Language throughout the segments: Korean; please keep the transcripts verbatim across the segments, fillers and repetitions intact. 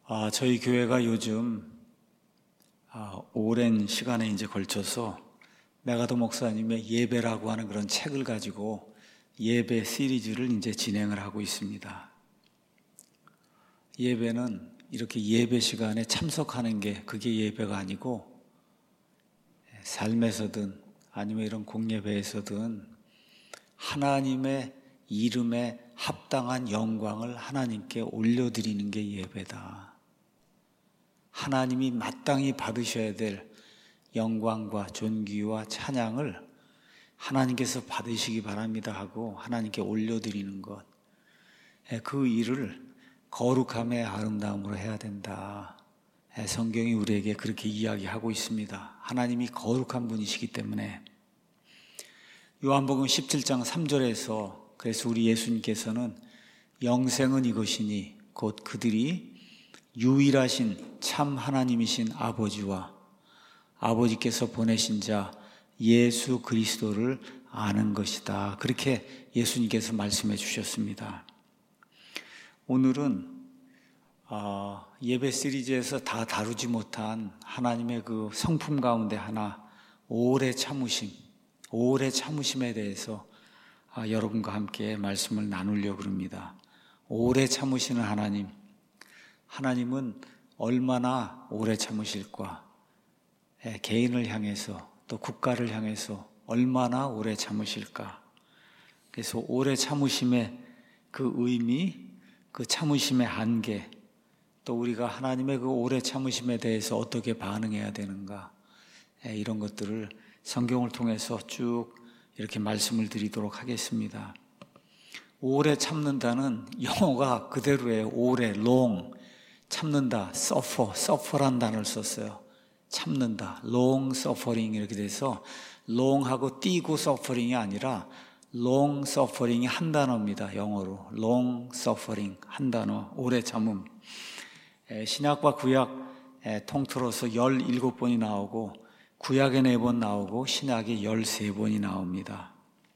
아, 저희 교회가 요즘 아, 오랜 시간에 이제 걸쳐서 메가더 목사님의 예배라고 하는 그런 책을 가지고 예배 시리즈를 이제 진행을 하고 있습니다. 예배는 이렇게 예배 시간에 참석하는 게 그게 예배가 아니고 삶에서든 아니면 이런 공예배에서든 하나님의 이름에 합당한 영광을 하나님께 올려드리는 게 예배다. 하나님이 마땅히 받으셔야 될 영광과 존귀와 찬양을 하나님께서 받으시기 바랍니다 하고 하나님께 올려드리는 것, 그 일을 거룩함의 아름다움으로 해야 된다. 성경이 우리에게 그렇게 이야기하고 있습니다. 하나님이 거룩한 분이시기 때문에. 요한복음 십칠 장 삼 절에서 그래서 우리 예수님께서는 영생은 이것이니 곧 그들이 유일하신 참 하나님이신 아버지와 아버지께서 보내신 자 예수 그리스도를 아는 것이다. 그렇게 예수님께서 말씀해 주셨습니다. 오늘은 어, 예배 시리즈에서 다 다루지 못한 하나님의 그 성품 가운데 하나, 오래 참으심, 오래 참으심에 대해서 아, 여러분과 함께 말씀을 나누려고 합니다. 오래 참으시는 하나님, 하나님은 얼마나 오래 참으실까? 개인을 향해서 또 국가를 향해서 얼마나 오래 참으실까? 그래서 오래 참으심의 그 의미, 그 참으심의 한계, 또 우리가 하나님의 그 오래 참으심에 대해서 어떻게 반응해야 되는가, 이런 것들을 성경을 통해서 쭉 이렇게 말씀을 드리도록 하겠습니다. 오래 참는다는 영어가 그대로예요. 오래, long, 참는다, suffer, suffer란 단어를 썼어요. 참는다, long suffering 이렇게 돼서 long하고 띄고 suffering이 아니라 long suffering이 한 단어입니다. 영어로 long suffering 한 단어, 오래 참음. 신약과 구약 통틀어서 열일곱 번이 나오고 구약에 네 번 나오고 신약에 열세 번이 나옵니다.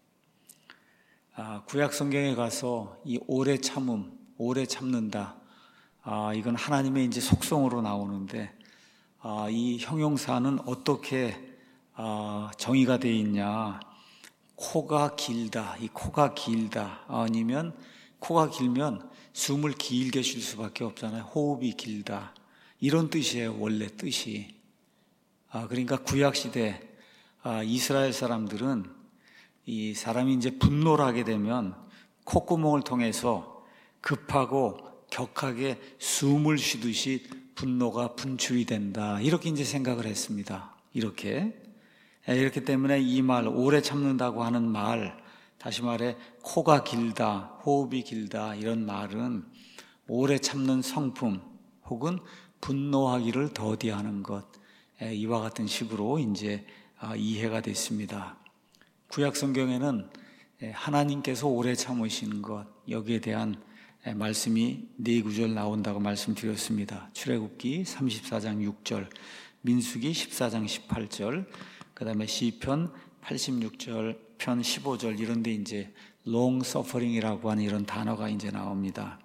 아, 구약 성경에 가서 이 오래 참음, 오래 참는다, 아, 이건 하나님의 이제 속성으로 나오는데, 아, 이 형용사는 어떻게 아, 정의가 되어 있냐? 코가 길다, 이 코가 길다, 아니면 코가 길면 숨을 길게 쉴 수밖에 없잖아요. 호흡이 길다, 이런 뜻이에요. 원래 뜻이. 아, 그러니까 구약 시대 아, 이스라엘 사람들은 이 사람이 이제 분노를 하게 되면 콧구멍을 통해서 급하고 격하게 숨을 쉬듯이 분노가 분출이 된다, 이렇게 이제 생각을 했습니다. 이렇게 이렇기 때문에 이 말, 오래 참는다고 하는 말, 다시 말해 코가 길다, 호흡이 길다, 이런 말은 오래 참는 성품 혹은 분노하기를 더디하는 것, 이와 같은 식으로 이제 이해가 됐습니다. 구약 성경에는 하나님께서 오래 참으시는 것, 여기에 대한 말씀이 네 구절 나온다고 말씀드렸습니다. 출애굽기 삼십사 장 육 절, 민수기 십사 장 십팔 절, 그 다음에 시편 팔십육 절, 편 십오 절, 이런 데 이제 long suffering이라고 하는 이런 단어가 이제 나옵니다.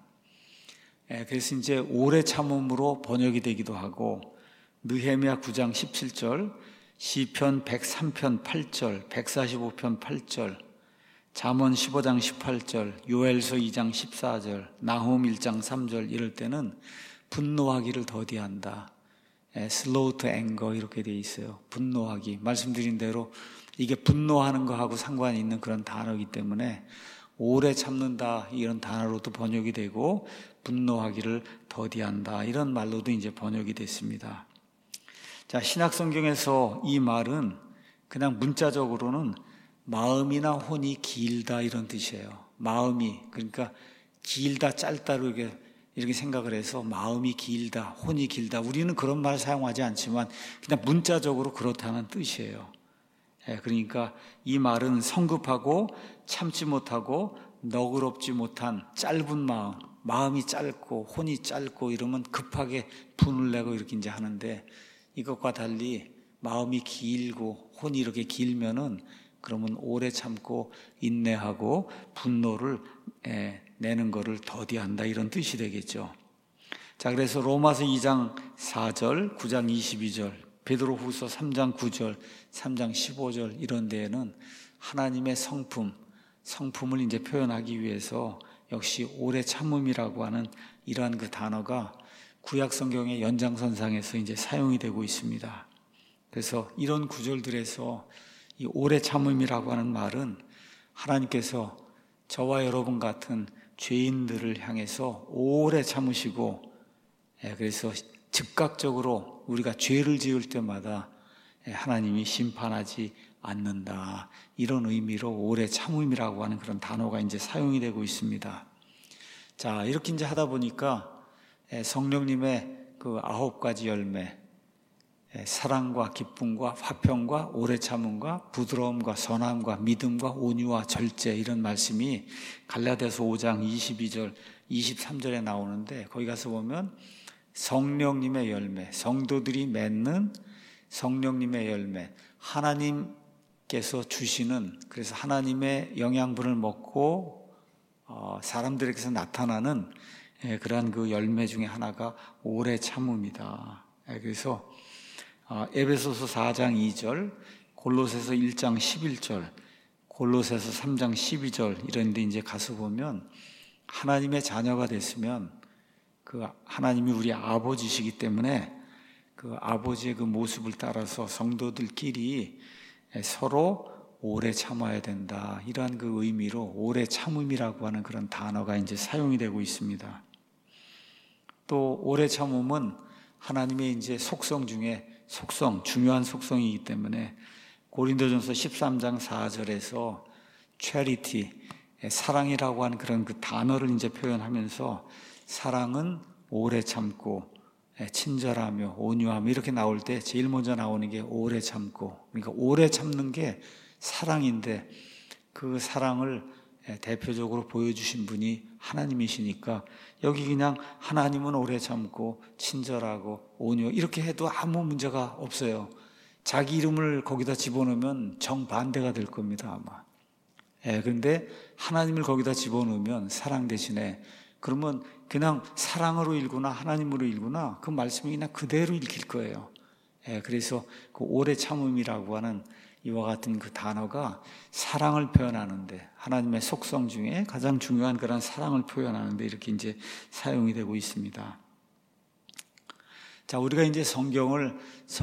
그래서 이제 오래 참음으로 번역이 되기도 하고, 느헤미야 구 장 십칠 절, 시편 백삼 편 팔 절, 백사십오 편 팔 절, 잠언 십오 장 십팔 절, 요엘서 이 장 십사 절, 나훔 일 장 삼 절, 이럴 때는 분노하기를 더디한다, slow to anger 이렇게 돼 있어요. 분노하기, 말씀드린 대로 이게 분노하는 거하고 상관이 있는 그런 단어이기 때문에 오래 참는다, 이런 단어로도 번역이 되고, 분노하기를 더디한다, 이런 말로도 이제 번역이 됐습니다. 자, 신약 성경에서 이 말은 그냥 문자적으로는 마음이나 혼이 길다, 이런 뜻이에요. 마음이, 그러니까 길다, 짧다, 이렇게, 이렇게 생각을 해서 마음이 길다, 혼이 길다, 우리는 그런 말 사용하지 않지만 그냥 문자적으로 그렇다는 뜻이에요. 그러니까 이 말은 성급하고 참지 못하고 너그럽지 못한 짧은 마음, 마음이 짧고 혼이 짧고 이러면 급하게 분을 내고 이렇게 이제 하는데, 이것과 달리 마음이 길고 혼이 이렇게 길면은 그러면 오래 참고 인내하고 분노를 내는 것을 더디한다, 이런 뜻이 되겠죠. 자, 그래서 로마서 이 장 사 절, 구 장 이십이 절, 베드로후서 삼 장 구 절, 삼 장 십오 절 이런 데에는 하나님의 성품, 성품을 이제 표현하기 위해서 역시 오래 참음이라고 하는 이러한 그 단어가 구약 성경의 연장선상에서 이제 사용이 되고 있습니다. 그래서 이런 구절들에서 이 오래 참음이라고 하는 말은 하나님께서 저와 여러분 같은 죄인들을 향해서 오래 참으시고, 그래서 즉각적으로 우리가 죄를 지을 때마다 하나님이 심판하지 않는다, 이런 의미로 오래 참음이라고 하는 그런 단어가 이제 사용이 되고 있습니다. 자, 이렇게 이제 하다 보니까 성령님의 그 아홉 가지 열매, 사랑과 기쁨과 화평과 오래 참음과 부드러움과 선함과 믿음과 온유와 절제, 이런 말씀이 갈라디아서 오 장 이십이 절, 이십삼 절에 나오는데, 거기 가서 보면 성령님의 열매, 성도들이 맺는 성령님의 열매, 하나님께서 주시는, 그래서 하나님의 영양분을 먹고 어, 사람들에게서 나타나는 그러한 그 열매 중에 하나가 오래 참음이다. 그래서 에베소서 사 장 이 절, 골로새서 일 장 십일 절, 골로새서 삼 장 십이 절 이런 데 이제 가서 보면 하나님의 자녀가 됐으면 그 하나님이 우리 아버지시기 때문에 그 아버지의 그 모습을 따라서 성도들끼리 서로 오래 참아야 된다, 이러한 그 의미로 오래 참음이라고 하는 그런 단어가 이제 사용이 되고 있습니다. 또 오래 참음은 하나님의 이제 속성 중에 속성, 중요한 속성이기 때문에 고린도전서 십삼 장 사 절에서 charity, 사랑이라고 하는 그런 그 단어를 이제 표현하면서 사랑은 오래 참고 친절하며 온유하며 이렇게 나올 때 제일 먼저 나오는 게 오래 참고, 그러니까 오래 참는 게 사랑인데 그 사랑을 대표적으로 보여주신 분이 하나님이시니까 여기 그냥 하나님은 오래 참고 친절하고 온유 이렇게 해도 아무 문제가 없어요. 자기 이름을 거기다 집어넣으면 정반대가 될 겁니다, 아마. 예, 그런데 하나님을 거기다 집어넣으면 사랑 대신에, 그러면 그냥 사랑으로 읽거나 하나님으로 읽거나 그 말씀이 그냥 그대로 읽힐 거예요. 예, 그래서 그 오래 참음이라고 하는 이와 같은 그 단어가 사랑을 표현하는데, 하나님의 속성 중에 가장 중요한 그런 사랑을 표현하는데 이렇게 이제 사용이 되고 있습니다. 자, 우리가 이제 성경을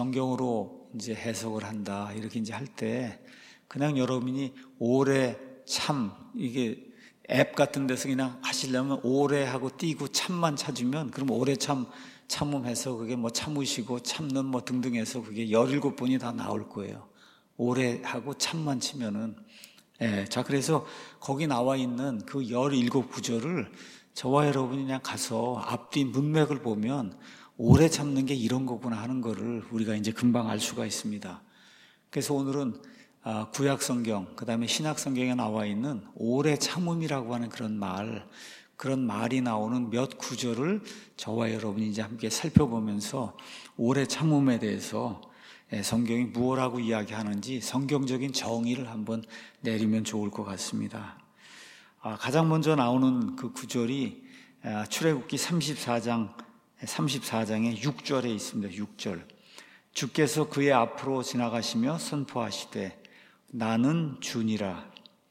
성경으로 이제 해석을 한다, 이렇게 이제 할 때 그냥 여러분이 오래 참, 이게 앱 같은 데서 그냥 하시려면 오래 하고 띄고 참만 찾으면, 그럼 오래 참, 참음해서 그게 뭐 참으시고 참는 뭐 등등 해서 그게 열일곱 번이 다 나올 거예요. 오래 하고 참만 치면은. 예, 자, 그래서 거기 나와 있는 그 열일곱 구절을 저와 여러분이 그냥 가서 앞뒤 문맥을 보면 오래 참는 게 이런 거구나 하는 거를 우리가 이제 금방 알 수가 있습니다. 그래서 오늘은 구약 성경, 그 다음에 신약 성경에 나와 있는 오래 참음이라고 하는 그런 말, 그런 말이 나오는 몇 구절을 저와 여러분이 이제 함께 살펴보면서 오래 참음에 대해서 성경이 무엇라고 이야기하는지 성경적인 정의를 한번 내리면 좋을 것 같습니다. 가장 먼저 나오는 그 구절이 출애굽기 삼십사 장 삼십사 장의 육 절에 있습니다. 육 절. 주께서 그의 앞으로 지나가시며 선포하시되 나는 주니라.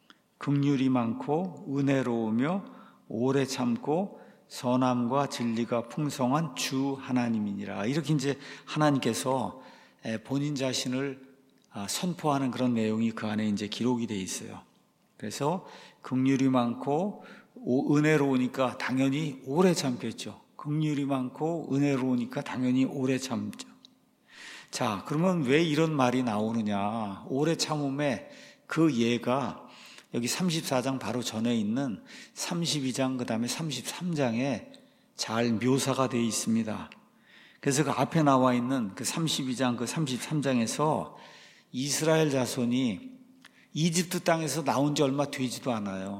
긍휼이 많고 은혜로우며 오래 참고 선함과 진리가 풍성한 주 하나님이니라. 이렇게 이제 하나님께서 본인 자신을 선포하는 그런 내용이 그 안에 이제 기록이 되어 있어요. 그래서 긍휼이 많고 은혜로우니까 당연히 오래 참겠죠. 긍휼이 많고 은혜로우니까 당연히 오래 참죠. 자, 그러면 왜 이런 말이 나오느냐? 오래 참음의 그 예가 여기 삼십사 장 바로 전에 있는 삼십이 장 그 다음에 삼십삼 장에 잘 묘사가 되어 있습니다. 그래서 그 앞에 나와 있는 그 삼십이 장 그 삼십삼 장에서 이스라엘 자손이 이집트 땅에서 나온 지 얼마 되지도 않아요.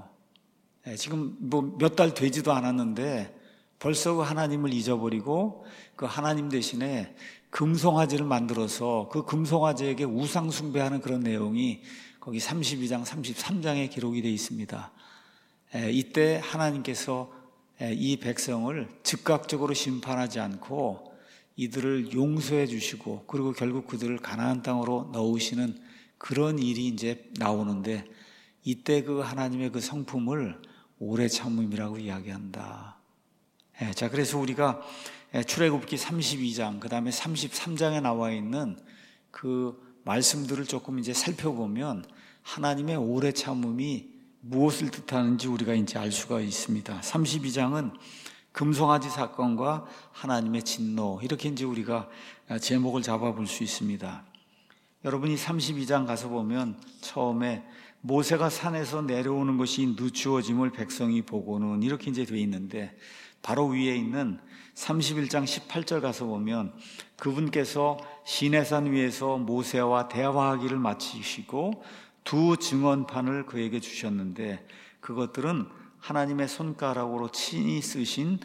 지금 뭐 몇 달 되지도 않았는데 벌써 그 하나님을 잊어버리고 그 하나님 대신에 금송아지를 만들어서 그 금송아지에게 우상 숭배하는 그런 내용이 거기 삼십이 장 삼십삼 장에 기록이 되어 있습니다. 이때 하나님께서 이 백성을 즉각적으로 심판하지 않고 이들을 용서해 주시고 그리고 결국 그들을 가나안 땅으로 넣으시는 그런 일이 이제 나오는데 이때 그 하나님의 그 성품을 오래 참음이라고 이야기한다. 예, 자, 그래서 우리가 출애굽기 삼십이 장, 그 다음에 삼십삼 장에 나와 있는 그 말씀들을 조금 이제 살펴보면 하나님의 오래 참음이 무엇을 뜻하는지 우리가 이제 알 수가 있습니다. 삼십이 장은 금송아지 사건과 하나님의 진노, 이렇게 이제 우리가 제목을 잡아볼 수 있습니다. 여러분이 삼십이 장 가서 보면 처음에 모세가 산에서 내려오는 것이 늦추어짐을 백성이 보고는 이렇게 이제 되어 있는데 바로 위에 있는 삼십일 장 십팔 절 가서 보면 그분께서 시내산 위에서 모세와 대화하기를 마치시고 두 증언판을 그에게 주셨는데 그것들은 하나님의 손가락으로 친히 쓰신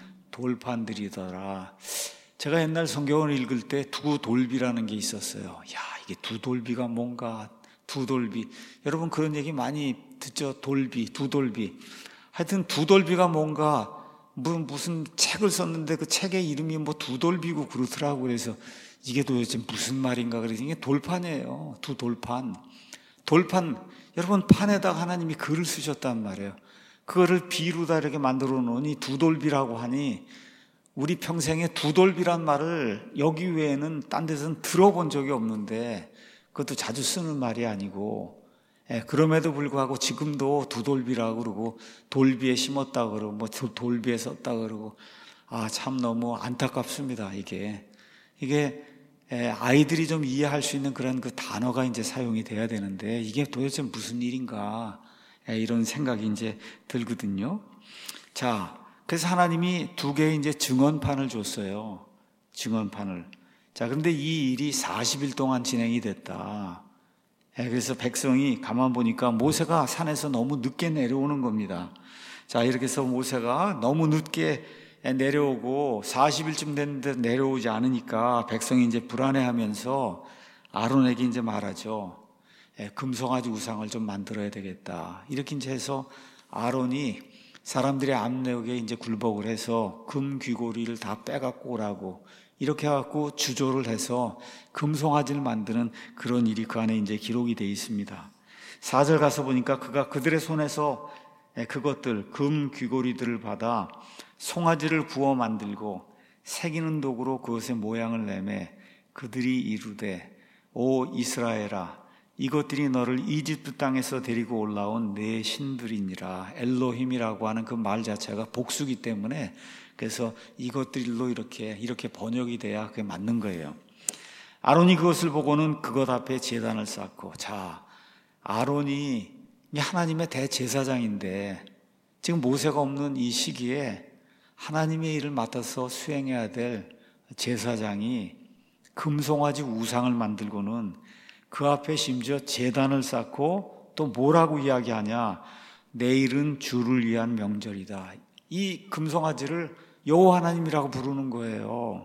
돌판들이더라. 제가 옛날 성경을 읽을 때 두 돌비라는 게 있었어요. 야, 이게 두 돌비가 뭔가, 두 돌비. 여러분 그런 얘기 많이 듣죠? 돌비, 두 돌비. 하여튼 두 돌비가 뭔가 무슨, 무슨 책을 썼는데 그 책의 이름이 뭐 두 돌비고 그렇더라고. 그래서 이게 도대체 무슨 말인가 그래서 이게 돌판이에요. 두 돌판. 돌판, 여러분 판에다가 하나님이 글을 쓰셨단 말이에요. 그거를 비루다 이렇게 만들어 놓으니 두돌비라고 하니 우리 평생에 두돌비란 말을 여기 외에는 딴 데서는 들어본 적이 없는데 그것도 자주 쓰는 말이 아니고 예, 그럼에도 불구하고 지금도 두돌비라고 그러고 돌비에 심었다 그러고 뭐 돌비에 썼다 그러고 아, 참 너무 안타깝습니다. 이게 이게 예, 아이들이 좀 이해할 수 있는 그런 그 단어가 이제 사용이 돼야 되는데 이게 도대체 무슨 일인가 예, 이런 생각이 이제 들거든요. 자, 그래서 하나님이 두 개의 이제 증언판을 줬어요. 증언판을. 자, 그런데 이 일이 사십 일 동안 진행이 됐다. 예, 그래서 백성이 가만 보니까 모세가 산에서 너무 늦게 내려오는 겁니다. 자, 이렇게 해서 모세가 너무 늦게 내려오고 사십 일쯤 됐는데 내려오지 않으니까 백성이 이제 불안해하면서 아론에게 이제 말하죠. 예, 금송아지 우상을 좀 만들어야 되겠다. 이렇게 이제 해서 아론이 사람들의 압력에 이제 굴복을 해서 금 귀고리를 다 빼갖고 오라고 이렇게 해갖고 주조를 해서 금송아지를 만드는 그런 일이 그 안에 이제 기록이 되어 있습니다. 사 절 가서 보니까 그가 그들의 손에서 그것들 금 귀고리들을 받아 송아지를 구워 만들고 새기는 도구로 그것의 모양을 내매 그들이 이르되 오 이스라엘아 이것들이 너를 이집트 땅에서 데리고 올라온 내 신들이니라. 엘로힘이라고 하는 그 말 자체가 복수기 때문에 그래서 이것들로 이렇게 이렇게 번역이 돼야 그게 맞는 거예요. 아론이 그것을 보고는 그것 앞에 제단을 쌓고 자 아론이 하나님의 대제사장인데 지금 모세가 없는 이 시기에 하나님의 일을 맡아서 수행해야 될 제사장이 금송아지 우상을 만들고는 그 앞에 심지어 제단을 쌓고 또 뭐라고 이야기하냐 내일은 주를 위한 명절이다. 이 금송아지를 여호와 하나님이라고 부르는 거예요.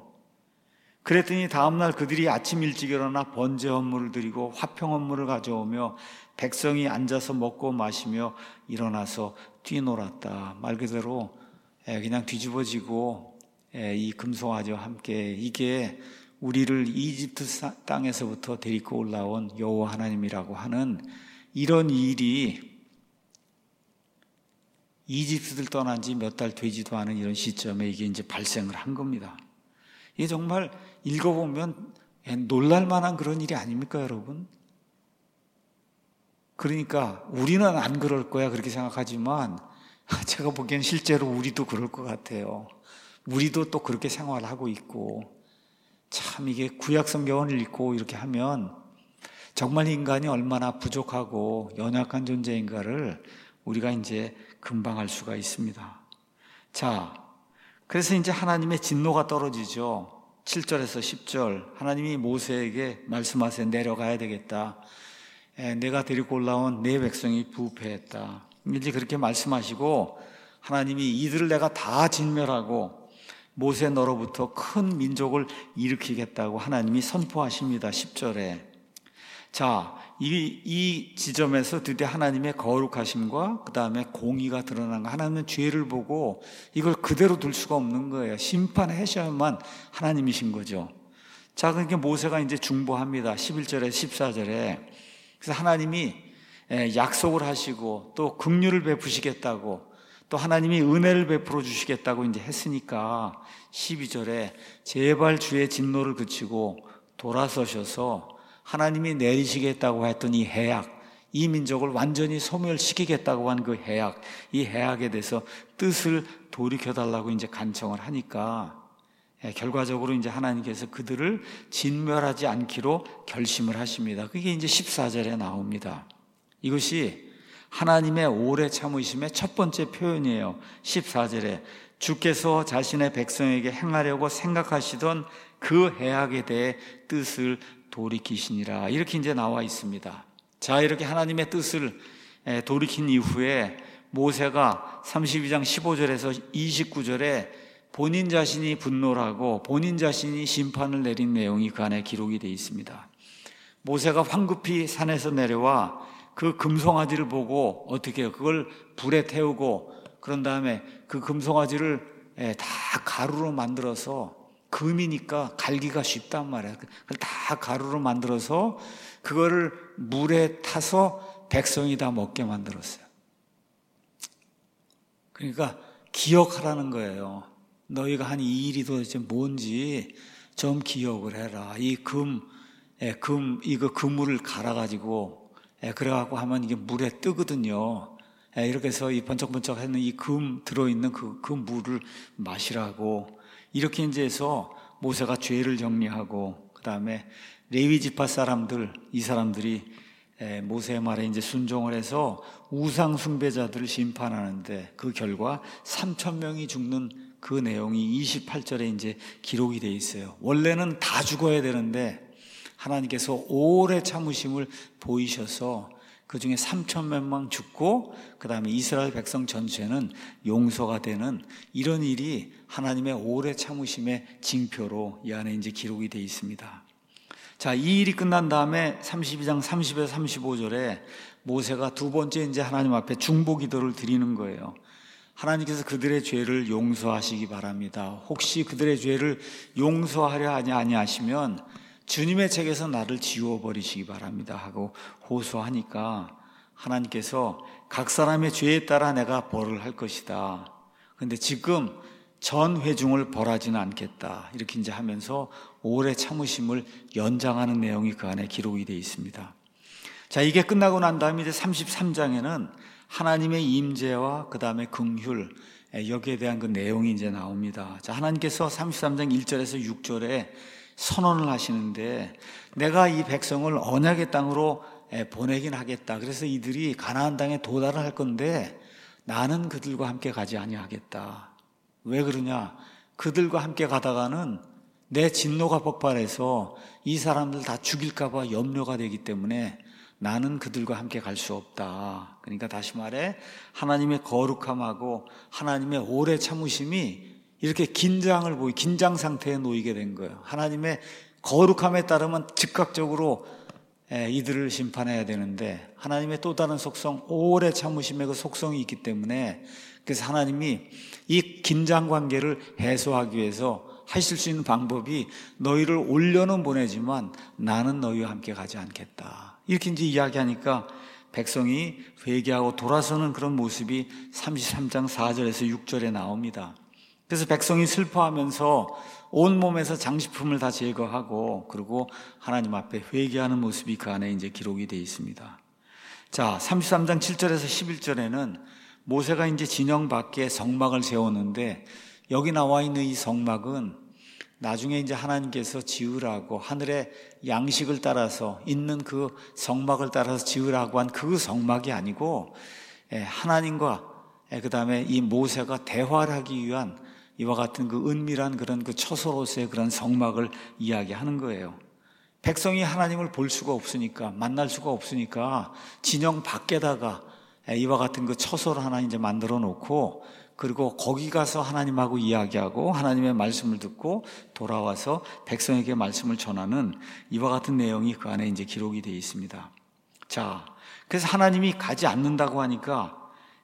그랬더니 다음날 그들이 아침 일찍 일어나 번제 헌물을 드리고 화평 헌물을 가져오며 백성이 앉아서 먹고 마시며 일어나서 뛰놀았다. 말 그대로 그냥 뒤집어지고 이 금송아지와 함께 이게 우리를 이집트 땅에서부터 데리고 올라온 여호와 하나님이라고 하는 이런 일이 이집트를 떠난 지 몇 달 되지도 않은 이런 시점에 이게 이제 발생을 한 겁니다. 이게 정말 읽어보면 놀랄 만한 그런 일이 아닙니까, 여러분? 그러니까 우리는 안 그럴 거야 그렇게 생각하지만 제가 보기엔 실제로 우리도 그럴 것 같아요. 우리도 또 그렇게 생활하고 있고 참 이게 구약 성경을 읽고 이렇게 하면 정말 인간이 얼마나 부족하고 연약한 존재인가를 우리가 이제 금방 알 수가 있습니다. 자, 그래서 이제 하나님의 진노가 떨어지죠. 칠 절에서 십 절 하나님이 모세에게 말씀하세요. 내려가야 되겠다. 에, 내가 데리고 올라온 내 백성이 부패했다. 이제 그렇게 말씀하시고 하나님이 이들을 내가 다 진멸하고 모세 너로부터 큰 민족을 일으키겠다고 하나님이 선포하십니다. 십 절에. 자, 이, 이 지점에서 드디어 하나님의 거룩하심과 그 다음에 공의가 드러난 거. 하나님은 죄를 보고 이걸 그대로 둘 수가 없는 거예요. 심판하셔야만 하나님이신 거죠. 자, 그러니까 모세가 이제 중보합니다. 십일 절에 십사 절에. 그래서 하나님이 약속을 하시고 또 긍휼을 베푸시겠다고 또 하나님이 은혜를 베풀어 주시겠다고 이제 했으니까 십이 절에 제발 주의 진노를 그치고 돌아서셔서 하나님이 내리시겠다고 했던 이 해악, 이 민족을 완전히 소멸시키겠다고 한 그 해악, 이 해악에 대해서 뜻을 돌이켜달라고 이제 간청을 하니까 결과적으로 이제 하나님께서 그들을 진멸하지 않기로 결심을 하십니다. 그게 이제 십사 절에 나옵니다. 이것이 하나님의 오래 참으심의 첫 번째 표현이에요. 십사 절에 주께서 자신의 백성에게 행하려고 생각하시던 그 해악에 대해 뜻을 돌이키시니라, 이렇게 이제 나와 있습니다. 자, 이렇게 하나님의 뜻을 돌이킨 이후에 모세가 삼십이 장 십오 절에서 이십구 절에 본인 자신이 분노하고 본인 자신이 심판을 내린 내용이 그 안에 기록이 되어 있습니다. 모세가 황급히 산에서 내려와 그 금송아지를 보고 어떻게 해요? 그걸 불에 태우고 그런 다음에 그 금송아지를 다 가루로 만들어서, 금이니까 갈기가 쉽단 말이에요. 그걸 다 가루로 만들어서 그거를 물에 타서 백성이 다 먹게 만들었어요. 그러니까 기억하라는 거예요. 너희가 한 이 일이 도대체 뭔지 좀 기억을 해라. 이 금, 금, 이거 그물을 갈아가지고 그래갖고 하면 이게 물에 뜨거든요. 이렇게 해서 이 번쩍번쩍 하는 이 금 들어있는 그, 그 물을 마시라고. 이렇게 이제 해서 모세가 죄를 정리하고, 그 다음에 레위 지파 사람들, 이 사람들이 모세의 말에 이제 순종을 해서 우상 숭배자들을 심판하는데 그 결과 삼천 명이 죽는 그 내용이 이십팔 절에 이제 기록이 되어 있어요. 원래는 다 죽어야 되는데 하나님께서 오래 참으심을 보이셔서 그 중에 삼천 명만 죽고 그 다음에 이스라엘 백성 전체는 용서가 되는 이런 일이 하나님의 오래 참으심의 징표로 이 안에 이제 기록이 되어 있습니다. 자, 이 일이 끝난 다음에 삼십이 장 삼십에서 삼십오 절에 모세가 두 번째 이제 하나님 앞에 중보 기도를 드리는 거예요. 하나님께서 그들의 죄를 용서하시기 바랍니다. 혹시 그들의 죄를 용서하려 하지 아니하시면 주님의 책에서 나를 지워버리시기 바랍니다 하고 호소하니까 하나님께서 각 사람의 죄에 따라 내가 벌을 할 것이다. 그런데 지금 전 회중을 벌하지는 않겠다. 이렇게 이제 하면서 오래 참으심을 연장하는 내용이 그 안에 기록이 되어 있습니다. 자, 이게 끝나고 난 다음에 이제 삼십삼 장에는 하나님의 임재와 그 다음에 긍휼, 여기에 대한 그 내용이 이제 나옵니다. 자, 하나님께서 삼십삼 장 일 절에서 육 절에 선언을 하시는데 내가 이 백성을 언약의 땅으로 보내긴 하겠다. 그래서 이들이 가나안 땅에 도달을 할 건데 나는 그들과 함께 가지 아니하겠다. 왜 그러냐? 그들과 함께 가다가는 내 진노가 폭발해서 이 사람들 다 죽일까 봐 염려가 되기 때문에 나는 그들과 함께 갈 수 없다. 그러니까 다시 말해 하나님의 거룩함하고 하나님의 오래 참으심이 이렇게 긴장을 보이, 긴장 상태에 놓이게 된 거예요. 하나님의 거룩함에 따르면 즉각적으로 이들을 심판해야 되는데 하나님의 또 다른 속성, 오래 참으심의 그 속성이 있기 때문에 그래서 하나님이 이 긴장 관계를 해소하기 위해서 하실 수 있는 방법이 너희를 올려는 보내지만 나는 너희와 함께 가지 않겠다. 이렇게 이제 이야기하니까 백성이 회개하고 돌아서는 그런 모습이 삼십삼 장 사 절에서 육 절에 나옵니다. 그래서 백성이 슬퍼하면서 온몸에서 장식품을 다 제거하고 그리고 하나님 앞에 회개하는 모습이 그 안에 이제 기록이 되어 있습니다. 자, 삼십삼 장 칠 절에서 십일 절에는 모세가 이제 진영 밖에 성막을 세웠는데 여기 나와 있는 이 성막은 나중에 이제 하나님께서 지으라고 하늘의 양식을 따라서 있는 그 성막을 따라서 지으라고 한 그 성막이 아니고 하나님과 그 다음에 이 모세가 대화를 하기 위한 이와 같은 그 은밀한 그런 그 처소로서의 그런 성막을 이야기하는 거예요. 백성이 하나님을 볼 수가 없으니까, 만날 수가 없으니까 진영 밖에다가 이와 같은 그 처소를 하나 이제 만들어 놓고 그리고 거기 가서 하나님하고 이야기하고 하나님의 말씀을 듣고 돌아와서 백성에게 말씀을 전하는 이와 같은 내용이 그 안에 이제 기록이 되어 있습니다. 자, 그래서 하나님이 가지 않는다고 하니까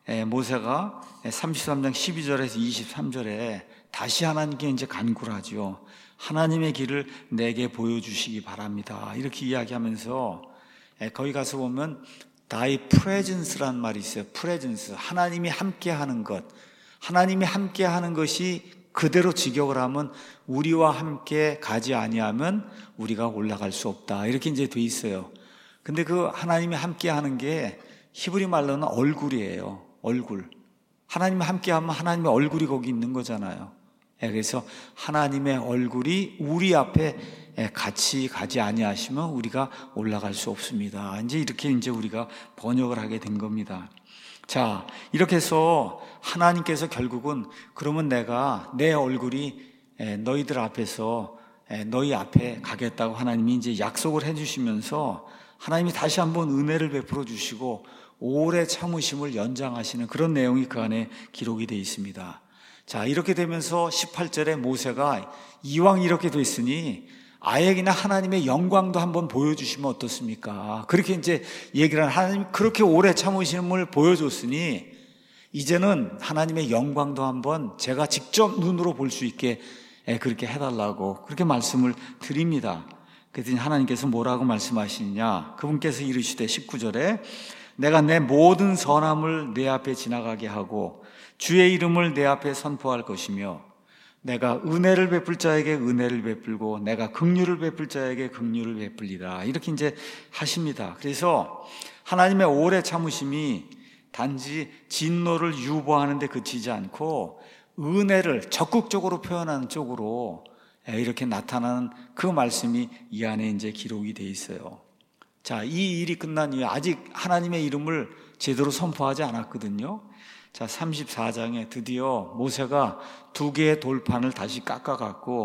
모세가 삼십삼 장 십이 절에서 이십삼 절에 다시 하나님께 이제 간구를 하죠. 하나님의 길을 내게 보여주시기 바랍니다. 이렇게 이야기하면서 거기 가서 보면 Thy presence란 말이 있어요. presence, 하나님이 함께하는 것. 하나님이 함께하는 것이 그대로 직역을 하면 우리와 함께 가지 아니하면 우리가 올라갈 수 없다. 이렇게 이제 돼 있어요. 근데 그 하나님이 함께하는 게 히브리 말로는 얼굴이에요. 얼굴. 하나님이 함께하면 하나님의 얼굴이 거기 있는 거잖아요. 그래서 하나님의 얼굴이 우리 앞에 같이 가지 아니하시면 우리가 올라갈 수 없습니다. 이제 이렇게 이제 우리가 번역을 하게 된 겁니다. 자, 이렇게 해서 하나님께서 결국은 그러면 내가 내 얼굴이 너희들 앞에서 너희 앞에 가겠다고 하나님이 이제 약속을 해주시면서 하나님이 다시 한번 은혜를 베풀어 주시고 오래 참으심을 연장하시는 그런 내용이 그 안에 기록이 되어 있습니다. 자, 이렇게 되면서 십팔 절에 모세가 이왕 이렇게 됐으니 아예 그냥 하나님의 영광도 한번 보여주시면 어떻습니까? 그렇게 이제 얘기를 하는, 하나님 그렇게 오래 참으심을 보여줬으니 이제는 하나님의 영광도 한번 제가 직접 눈으로 볼 수 있게 그렇게 해달라고 그렇게 말씀을 드립니다. 그랬더니 하나님께서 뭐라고 말씀하시느냐? 그분께서 이르시되 십구 절에 내가 내 모든 선함을 내 앞에 지나가게 하고 주의 이름을 내 앞에 선포할 것이며 내가 은혜를 베풀 자에게 은혜를 베풀고 내가 긍휼을 베풀 자에게 긍휼을 베풀리라. 이렇게 이제 하십니다. 그래서 하나님의 오래 참으심이 단지 진노를 유보하는 데 그치지 않고 은혜를 적극적으로 표현하는 쪽으로 이렇게 나타나는 그 말씀이 이 안에 이제 기록이 되어 있어요. 자, 이 일이 끝난 이후에 아직 하나님의 이름을 제대로 선포하지 않았거든요. 자, 삼십사 장에 드디어 모세가 두 개의 돌판을 다시 깎아갖고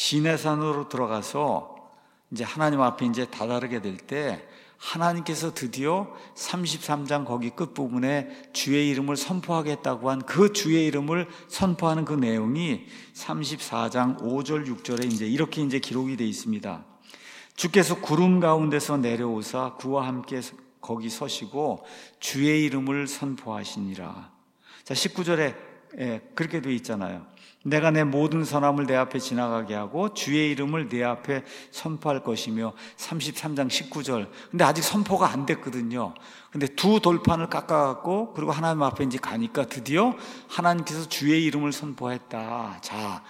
시내산으로 들어가서 이제 하나님 앞에 이제 다다르게 될 때 하나님께서 드디어 삼십삼 장 거기 끝부분에 주의 이름을 선포하겠다고 한 그 주의 이름을 선포하는 그 내용이 삼십사 장 오 절 육 절에 이제 이렇게 이제 기록이 되어 있습니다. 주께서 구름 가운데서 내려오사 그와 함께 거기 서시고 주의 이름을 선포하시니라. 자, 십구 절에 예, 그렇게 되어 있잖아요. 내가 내 모든 선함을 내 앞에 지나가게 하고 주의 이름을 내 앞에 선포할 것이며 삼십삼 장 십구 절. 근데 아직 선포가 안 됐거든요. 근데 두 돌판을 깎아갖고 그리고 하나님 앞에 이제 가니까 드디어 하나님께서 주의 이름을 선포했다. 자,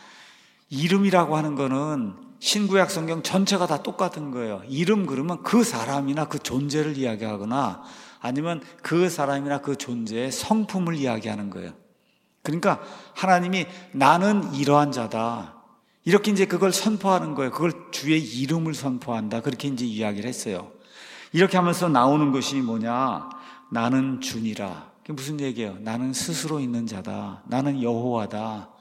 이름이라고 하는 거는 신구약 성경 전체가 다 똑같은 거예요. 이름 그러면 그 사람이나 그 존재를 이야기하거나 아니면 그 사람이나 그 존재의 성품을 이야기하는 거예요. 그러니까 하나님이 나는 이러한 자다. 이렇게 이제 그걸 선포하는 거예요. 그걸 주의 이름을 선포한다. 그렇게 이제 이야기를 했어요. 이렇게 하면서 나오는 것이 뭐냐? 나는 주니라. 그게 무슨 얘기예요? 나는 스스로 있는 자다. 나는 여호와다.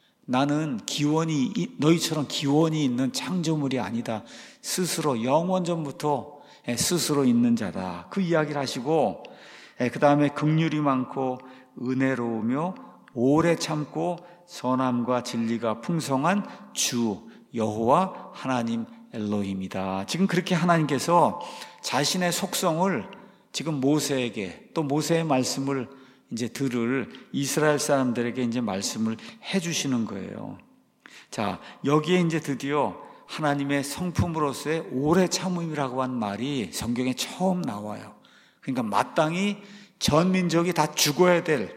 나는 기원이, 너희처럼 기원이 있는 창조물이 아니다. 스스로 영원전부터 스스로 있는 자다. 그 이야기를 하시고, 그 다음에 긍휼이 많고 은혜로우며 오래 참고 선함과 진리가 풍성한 주 여호와 하나님 엘로힘이다. 지금 그렇게 하나님께서 자신의 속성을 지금 모세에게 또 모세의 말씀을 이제 들을 이스라엘 사람들에게 이제 말씀을 해주시는 거예요. 자, 여기에 이제 드디어 하나님의 성품으로서의 오래 참음이라고 한 말이 성경에 처음 나와요. 그러니까 마땅히 전 민족이 다 죽어야 될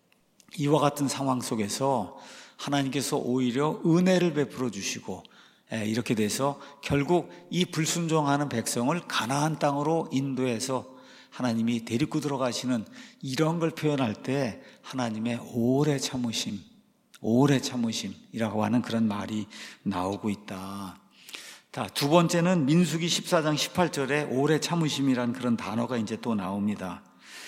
이와 같은 상황 속에서 하나님께서 오히려 은혜를 베풀어 주시고 이렇게 돼서 결국 이 불순종하는 백성을 가나안 땅으로 인도해서 하나님이 데리고 들어가시는 이런 걸 표현할 때 하나님의 오래 참으심, 오래 참으심이라고 하는 그런 말이 나오고 있다. 자, 두 번째는 민수기 십사 장 십팔 절에 오래 참으심이라는 그런 단어가 이제 또 나옵니다.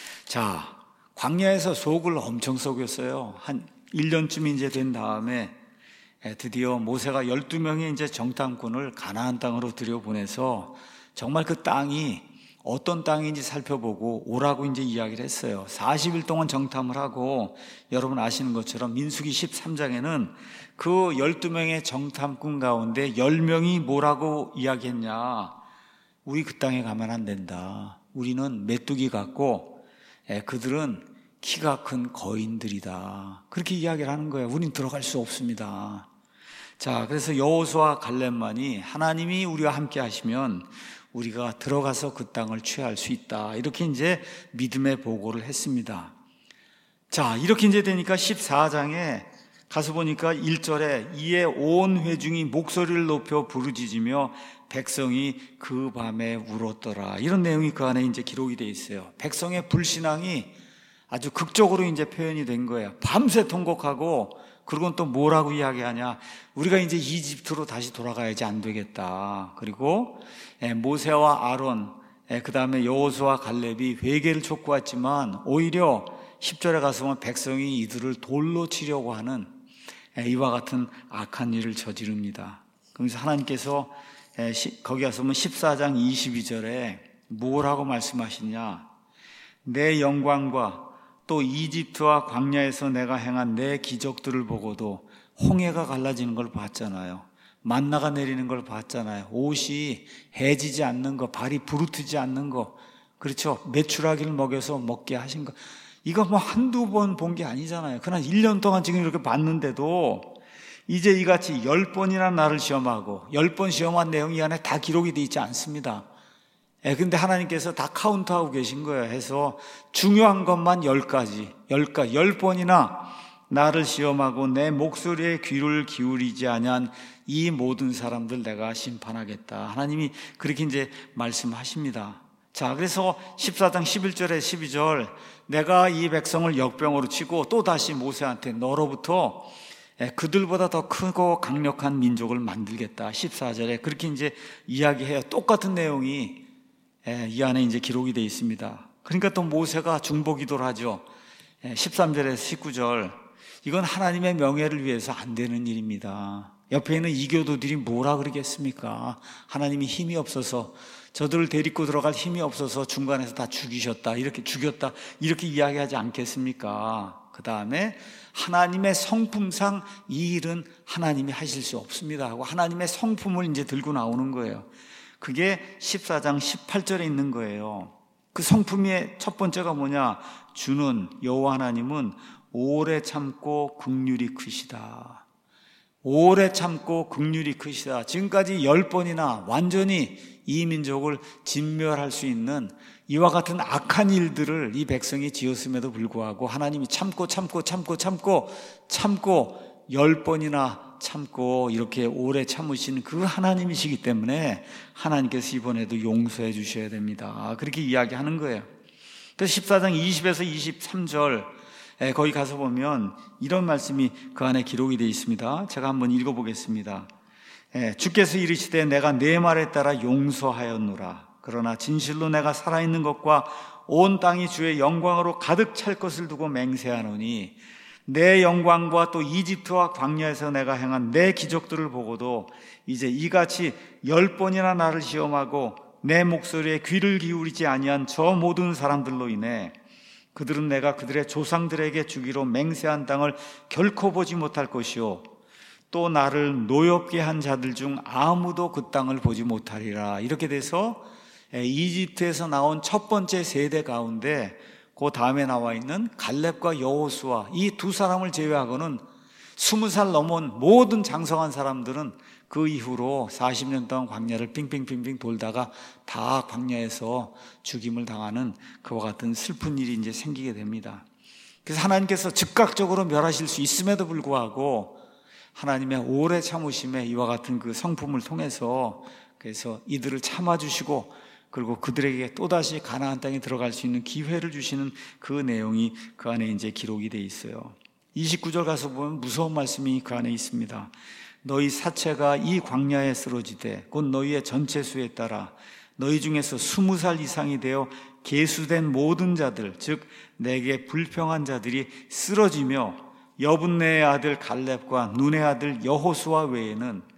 자, 광야에서 속을 엄청 썩였어요. 한 일 년쯤 이제 된 다음에 드디어 모세가 열두 명의 이제 정탐꾼을 가나안 땅으로 들여보내서 정말 그 땅이 어떤 땅인지 살펴보고 오라고 이제 이야기를 했어요. 사십 일 동안 정탐을 하고, 여러분 아시는 것처럼 민수기 십삼 장에는 그 열두 명의 정탐꾼 가운데 열 명이 뭐라고 이야기했냐? 우리 그 땅에 가면 안 된다. 우리는 메뚜기 같고 그들은 키가 큰 거인들이다. 그렇게 이야기를 하는 거예요. 우린 들어갈 수 없습니다. 자, 그래서 여호수아와 갈렙만이 하나님이 우리와 함께 하시면 우리가 들어가서 그 땅을 취할 수 있다. 이렇게 이제 믿음의 보고를 했습니다. 자, 이렇게 이제 되니까 십사 장에 가서 보니까 일 절에 이에 온 회중이 목소리를 높여 부르짖으며 백성이 그 밤에 울었더라. 이런 내용이 그 안에 이제 기록이 되어 있어요. 백성의 불신앙이 아주 극적으로 이제 표현이 된 거예요. 밤새 통곡하고, 그리고 또 뭐라고 이야기하냐? 우리가 이제 이집트로 다시 돌아가야지 안 되겠다. 그리고 모세와 아론, 그 다음에 여호수아와 갈렙이 회개를 촉구했지만 오히려 십 절에 가서 보면 백성이 이들을 돌로 치려고 하는 이와 같은 악한 일을 저지릅니다. 그래서 하나님께서 거기 가서 보면 십사 장 이십이 절에 뭐라고 말씀하시냐? 내 영광과 또 이집트와 광야에서 내가 행한 내 기적들을 보고도 홍해가 갈라지는 걸 봤잖아요. 만나가 내리는 걸 봤잖아요. 옷이 해지지 않는 거, 발이 부르트지 않는 거, 그렇죠? 메추라기를 먹여서 먹게 하신 거, 이거 뭐 한두 번 본 게 아니잖아요. 그러나 일 년 동안 지금 이렇게 봤는데도 이제 이같이 열 번이나 나를 시험하고, 열 번 시험한 내용이 이 안에 다 기록이 되어 있지 않습니다. 예, 근데 하나님께서 다 카운트하고 계신 거예요. 해서 중요한 것만 열 가지, 열 가지, 열 번이나 나를 시험하고 내 목소리에 귀를 기울이지 아니한 이 모든 사람들 내가 심판하겠다. 하나님이 그렇게 이제 말씀하십니다. 자, 그래서 십사 장 십일 절에 십이 절, 내가 이 백성을 역병으로 치고 또 다시 모세한테 너로부터 그들보다 더 크고 강력한 민족을 만들겠다. 십사 절에 그렇게 이제 이야기해요. 똑같은 내용이 이 안에 이제 기록이 되어 있습니다. 그러니까 또 모세가 중보기도를 하죠. 십삼 절에서 십구 절, 이건 하나님의 명예를 위해서 안 되는 일입니다. 옆에 있는 이교도들이 뭐라 그러겠습니까? 하나님이 힘이 없어서, 저들을 데리고 들어갈 힘이 없어서 중간에서 다 죽이셨다, 이렇게 죽였다, 이렇게 이야기하지 않겠습니까? 그 다음에 하나님의 성품상 이 일은 하나님이 하실 수 없습니다 하고 하나님의 성품을 이제 들고 나오는 거예요. 그게 십사 장 십팔 절에 있는 거예요. 그 성품의 첫 번째가 뭐냐? 주는 여호와 하나님은 오래 참고 긍휼이 크시다. 오래 참고 긍휼이 크시다. 지금까지 열 번이나 완전히 이 민족을 진멸할 수 있는 이와 같은 악한 일들을 이 백성이 지었음에도 불구하고 하나님이 참고 참고 참고 참고 참고 열 번이나 참고 이렇게 오래 참으신 그 하나님이시기 때문에 하나님께서 이번에도 용서해 주셔야 됩니다. 그렇게 이야기하는 거예요. 그래서 십사 장 이십에서 이십삼 절 거기 가서 보면 이런 말씀이 그 안에 기록이 되어 있습니다. 제가 한번 읽어보겠습니다. 주께서 이르시되 내가 내 말에 따라 용서하였노라. 그러나 진실로 내가 살아있는 것과 온 땅이 주의 영광으로 가득 찰 것을 두고 맹세하노니 내 영광과 또 이집트와 광야에서 내가 행한 내 기적들을 보고도 이제 이같이 열 번이나 나를 시험하고 내 목소리에 귀를 기울이지 아니한 저 모든 사람들로 인해 그들은 내가 그들의 조상들에게 주기로 맹세한 땅을 결코 보지 못할 것이요 또 나를 노엽게 한 자들 중 아무도 그 땅을 보지 못하리라. 이렇게 돼서 이집트에서 나온 첫 번째 세대 가운데 그 다음에 나와 있는 갈렙과 여호수아 이 두 사람을 제외하고는 스무 살 넘은 모든 장성한 사람들은 그 이후로 사십 년 동안 광야를 빙빙빙빙 돌다가 다 광야에서 죽임을 당하는 그와 같은 슬픈 일이 이제 생기게 됩니다. 그래서 하나님께서 즉각적으로 멸하실 수 있음에도 불구하고 하나님의 오래 참으심에 이와 같은 그 성품을 통해서 그래서 이들을 참아주시고 그리고 그들에게 또다시 가나안 땅에 들어갈 수 있는 기회를 주시는 그 내용이 그 안에 이제 기록이 되어 있어요. 이십구 절 가서 보면 무서운 말씀이 그 안에 있습니다. 너희 사체가 이 광야에 쓰러지되 곧 너희의 전체 수에 따라 너희 중에서 스무 살 이상이 되어 계수된 모든 자들 즉 내게 불평한 자들이 쓰러지며 여분네의 아들 갈렙과 눈의 아들 여호수아 외에는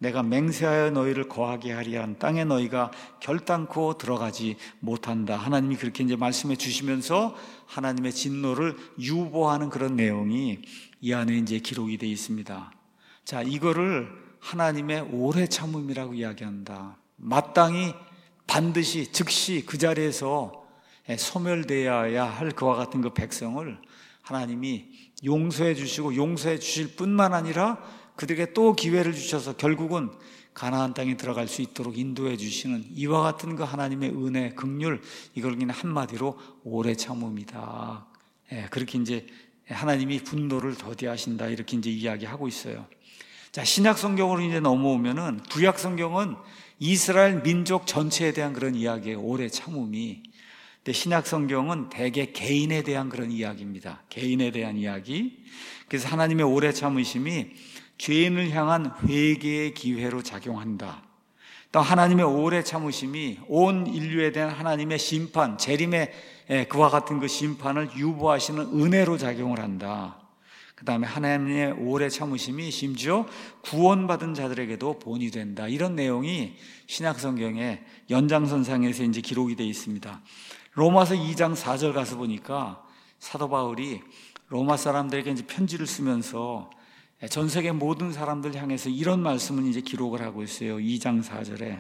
내가 맹세하여 너희를 거하게 하리 한 땅에 너희가 결단코 들어가지 못한다. 하나님이 그렇게 이제 말씀해 주시면서 하나님의 진노를 유보하는 그런 내용이 이 안에 이제 기록이 되어 있습니다. 자, 이거를 하나님의 오래 참음이라고 이야기한다. 마땅히 반드시 즉시 그 자리에서 소멸되어야 할 그와 같은 그 백성을 하나님이 용서해 주시고 용서해 주실 뿐만 아니라 그들에게 또 기회를 주셔서 결국은 가나안 땅에 들어갈 수 있도록 인도해 주시는 이와 같은 그 하나님의 은혜, 긍휼, 이걸 그냥 한마디로 오래 참음이다. 예, 그렇게 이제 하나님이 분노를 더디하신다, 이렇게 이제 이야기하고 있어요. 자, 신약 성경으로 이제 넘어오면은 구약 성경은 이스라엘 민족 전체에 대한 그런 이야기예요. 오래 참음이. 근데 신약 성경은 대개 개인에 대한 그런 이야기입니다. 개인에 대한 이야기. 그래서 하나님의 오래 참으심이 죄인을 향한 회개의 기회로 작용한다. 또 하나님의 오래 참으심이 온 인류에 대한 하나님의 심판, 재림의 그와 같은 그 심판을 유보하시는 은혜로 작용을 한다. 그 다음에 하나님의 오래 참으심이 심지어 구원받은 자들에게도 본이 된다. 이런 내용이 신약 성경의 연장선상에서 이제 기록이 되어 있습니다. 로마서 이 장 사 절 가서 보니까 사도 바울이 로마 사람들에게 이제 편지를 쓰면서 전 세계 모든 사람들 향해서 이런 말씀을 이제 기록을 하고 있어요. 이 장 사 절에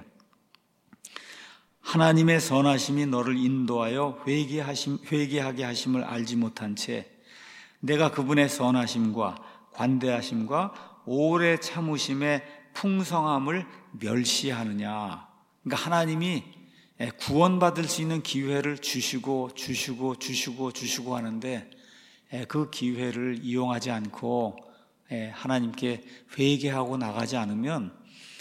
하나님의 선하심이 너를 인도하여 회개하심, 회개하게 하심을 알지 못한 채 내가 그분의 선하심과 관대하심과 오래 참으심의 풍성함을 멸시하느냐. 그러니까 하나님이 구원받을 수 있는 기회를 주시고 주시고 주시고 주시고 하는데 그 기회를 이용하지 않고 하나님께 회개하고 나가지 않으면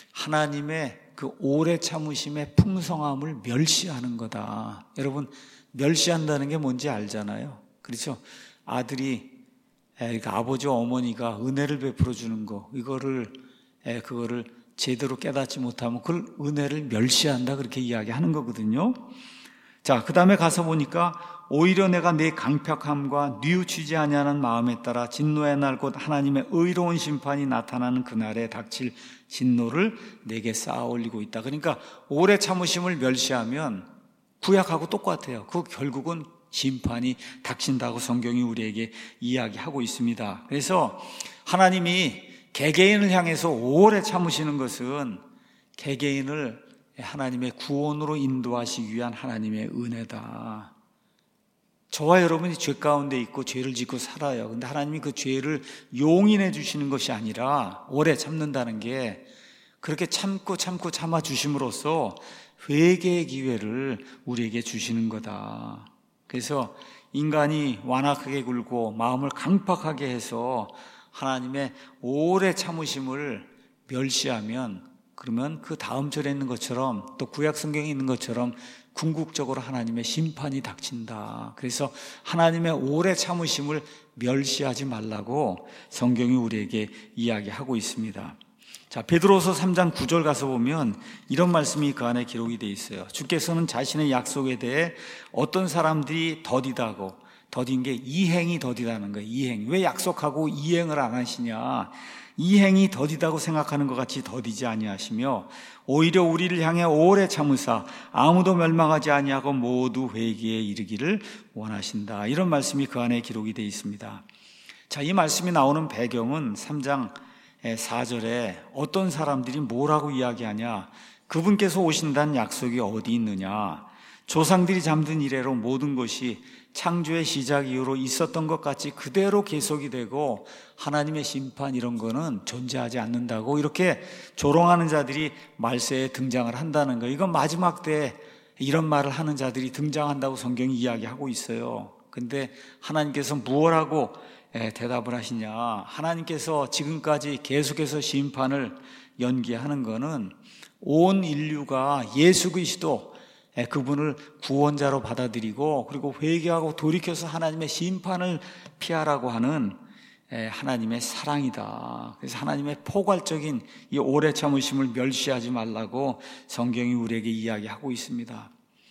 하나님의 그 오래 참으심의 풍성함을 멸시하는 거다. 여러분, 멸시한다는 게 뭔지 알잖아요. 그렇죠? 아들이 그러니까 아버지 어머니가 은혜를 베풀어 주는 거, 이거를 그거를 제대로 깨닫지 못하면 그걸 은혜를 멸시한다, 그렇게 이야기하는 거거든요. 자, 그 다음에 가서 보니까 오히려 내가 내 강팍함과 뉘우치지 아니하는 마음에 따라 진노의 날 곧 하나님의 의로운 심판이 나타나는 그날에 닥칠 진노를 내게 쌓아 올리고 있다. 그러니까 오래 참으심을 멸시하면 구약하고 똑같아요. 그 결국은 심판이 닥친다고 성경이 우리에게 이야기하고 있습니다. 그래서 하나님이 개개인을 향해서 오래 참으시는 것은 개개인을 하나님의 구원으로 인도하시기 위한 하나님의 은혜다. 저와 여러분이 죄 가운데 있고 죄를 짓고 살아요. 근데 하나님이 그 죄를 용인해 주시는 것이 아니라 오래 참는다는 게 그렇게 참고 참고 참아 주심으로써 회개의 기회를 우리에게 주시는 거다. 그래서 인간이 완악하게 굴고 마음을 강팍하게 해서 하나님의 오래 참으심을 멸시하면, 그러면 그 다음 절에 있는 것처럼 또 구약 성경에 있는 것처럼 궁극적으로 하나님의 심판이 닥친다. 그래서 하나님의 오래 참으심을 멸시하지 말라고 성경이 우리에게 이야기하고 있습니다. 자, 베드로서 삼 장 구 절 가서 보면 이런 말씀이 그 안에 기록이 되어 있어요. 주께서는 자신의 약속에 대해 어떤 사람들이 더디다고, 더딘 게 이행이 더디다는 거예요. 이행. 왜 약속하고 이행을 안 하시냐? 이행이 더디다고 생각하는 것 같이 더디지 아니하시며 오히려 우리를 향해 오래 참으사 아무도 멸망하지 아니하고 모두 회개에 이르기를 원하신다. 이런 말씀이 그 안에 기록이 되어 있습니다. 자, 이 말씀이 나오는 배경은 삼 장 사 절에 어떤 사람들이 뭐라고 이야기하냐? 그분께서 오신다는 약속이 어디 있느냐? 조상들이 잠든 이래로 모든 것이 창조의 시작 이후로 있었던 것 같이 그대로 계속이 되고 하나님의 심판 이런 거는 존재하지 않는다고 이렇게 조롱하는 자들이 말세에 등장을 한다는 거예요. 이건 마지막 때 이런 말을 하는 자들이 등장한다고 성경이 이야기하고 있어요. 근데 하나님께서 무엇하고 대답을 하시냐? 하나님께서 지금까지 계속해서 심판을 연기하는 거는 온 인류가 예수 그리스도 그분을 구원자로 받아들이고 그리고 회개하고 돌이켜서 하나님의 심판을 피하라고 하는 하나님의 사랑이다. 그래서 하나님의 포괄적인 이 오래 참으심을 멸시하지 말라고 성경이 우리에게 이야기하고 있습니다.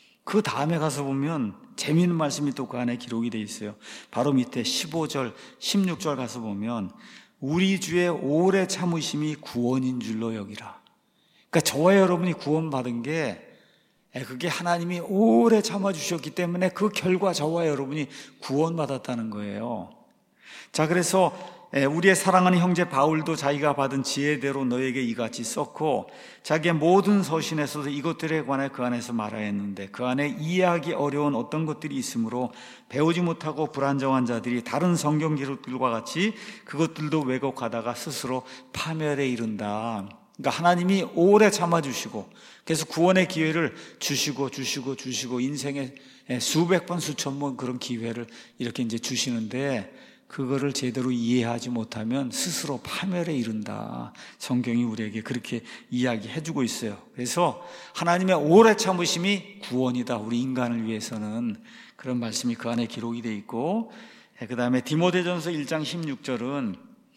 그 다음에 가서 보면 재미있는 말씀이 또 그 안에 기록이 되어 있어요. 바로 밑에 십오 절, 십육 절 가서 보면 우리 주의 오래 참으심이 구원인 줄로 여기라. 그러니까 저와 여러분이 구원받은 게 그게 하나님이 오래 참아주셨기 때문에 그 결과 저와 여러분이 구원받았다는 거예요. 자, 그래서 우리의 사랑하는 형제 바울도 자기가 받은 지혜대로 너에게 이같이 썼고 자기의 모든 서신에서도 이것들에 관해 그 안에서 말하였는데 그 안에 이해하기 어려운 어떤 것들이 있으므로 배우지 못하고 불안정한 자들이 다른 성경 기록들과 같이 그것들도 왜곡하다가 스스로 파멸에 이른다. 그러니까 하나님이 오래 참아주시고 그래서 구원의 기회를 주시고 주시고 주시고 인생에 수백 번 수천 번 그런 기회를 이렇게 이제 주시는데 그거를 제대로 이해하지 못하면 스스로 파멸에 이른다. 성경이 우리에게 그렇게 이야기해주고 있어요. 그래서 하나님의 오래 참으심이 구원이다. 우리 인간을 위해서는 그런 말씀이 그 안에 기록이 되어 있고, 그 다음에 디모데전서 일 장 십육 절은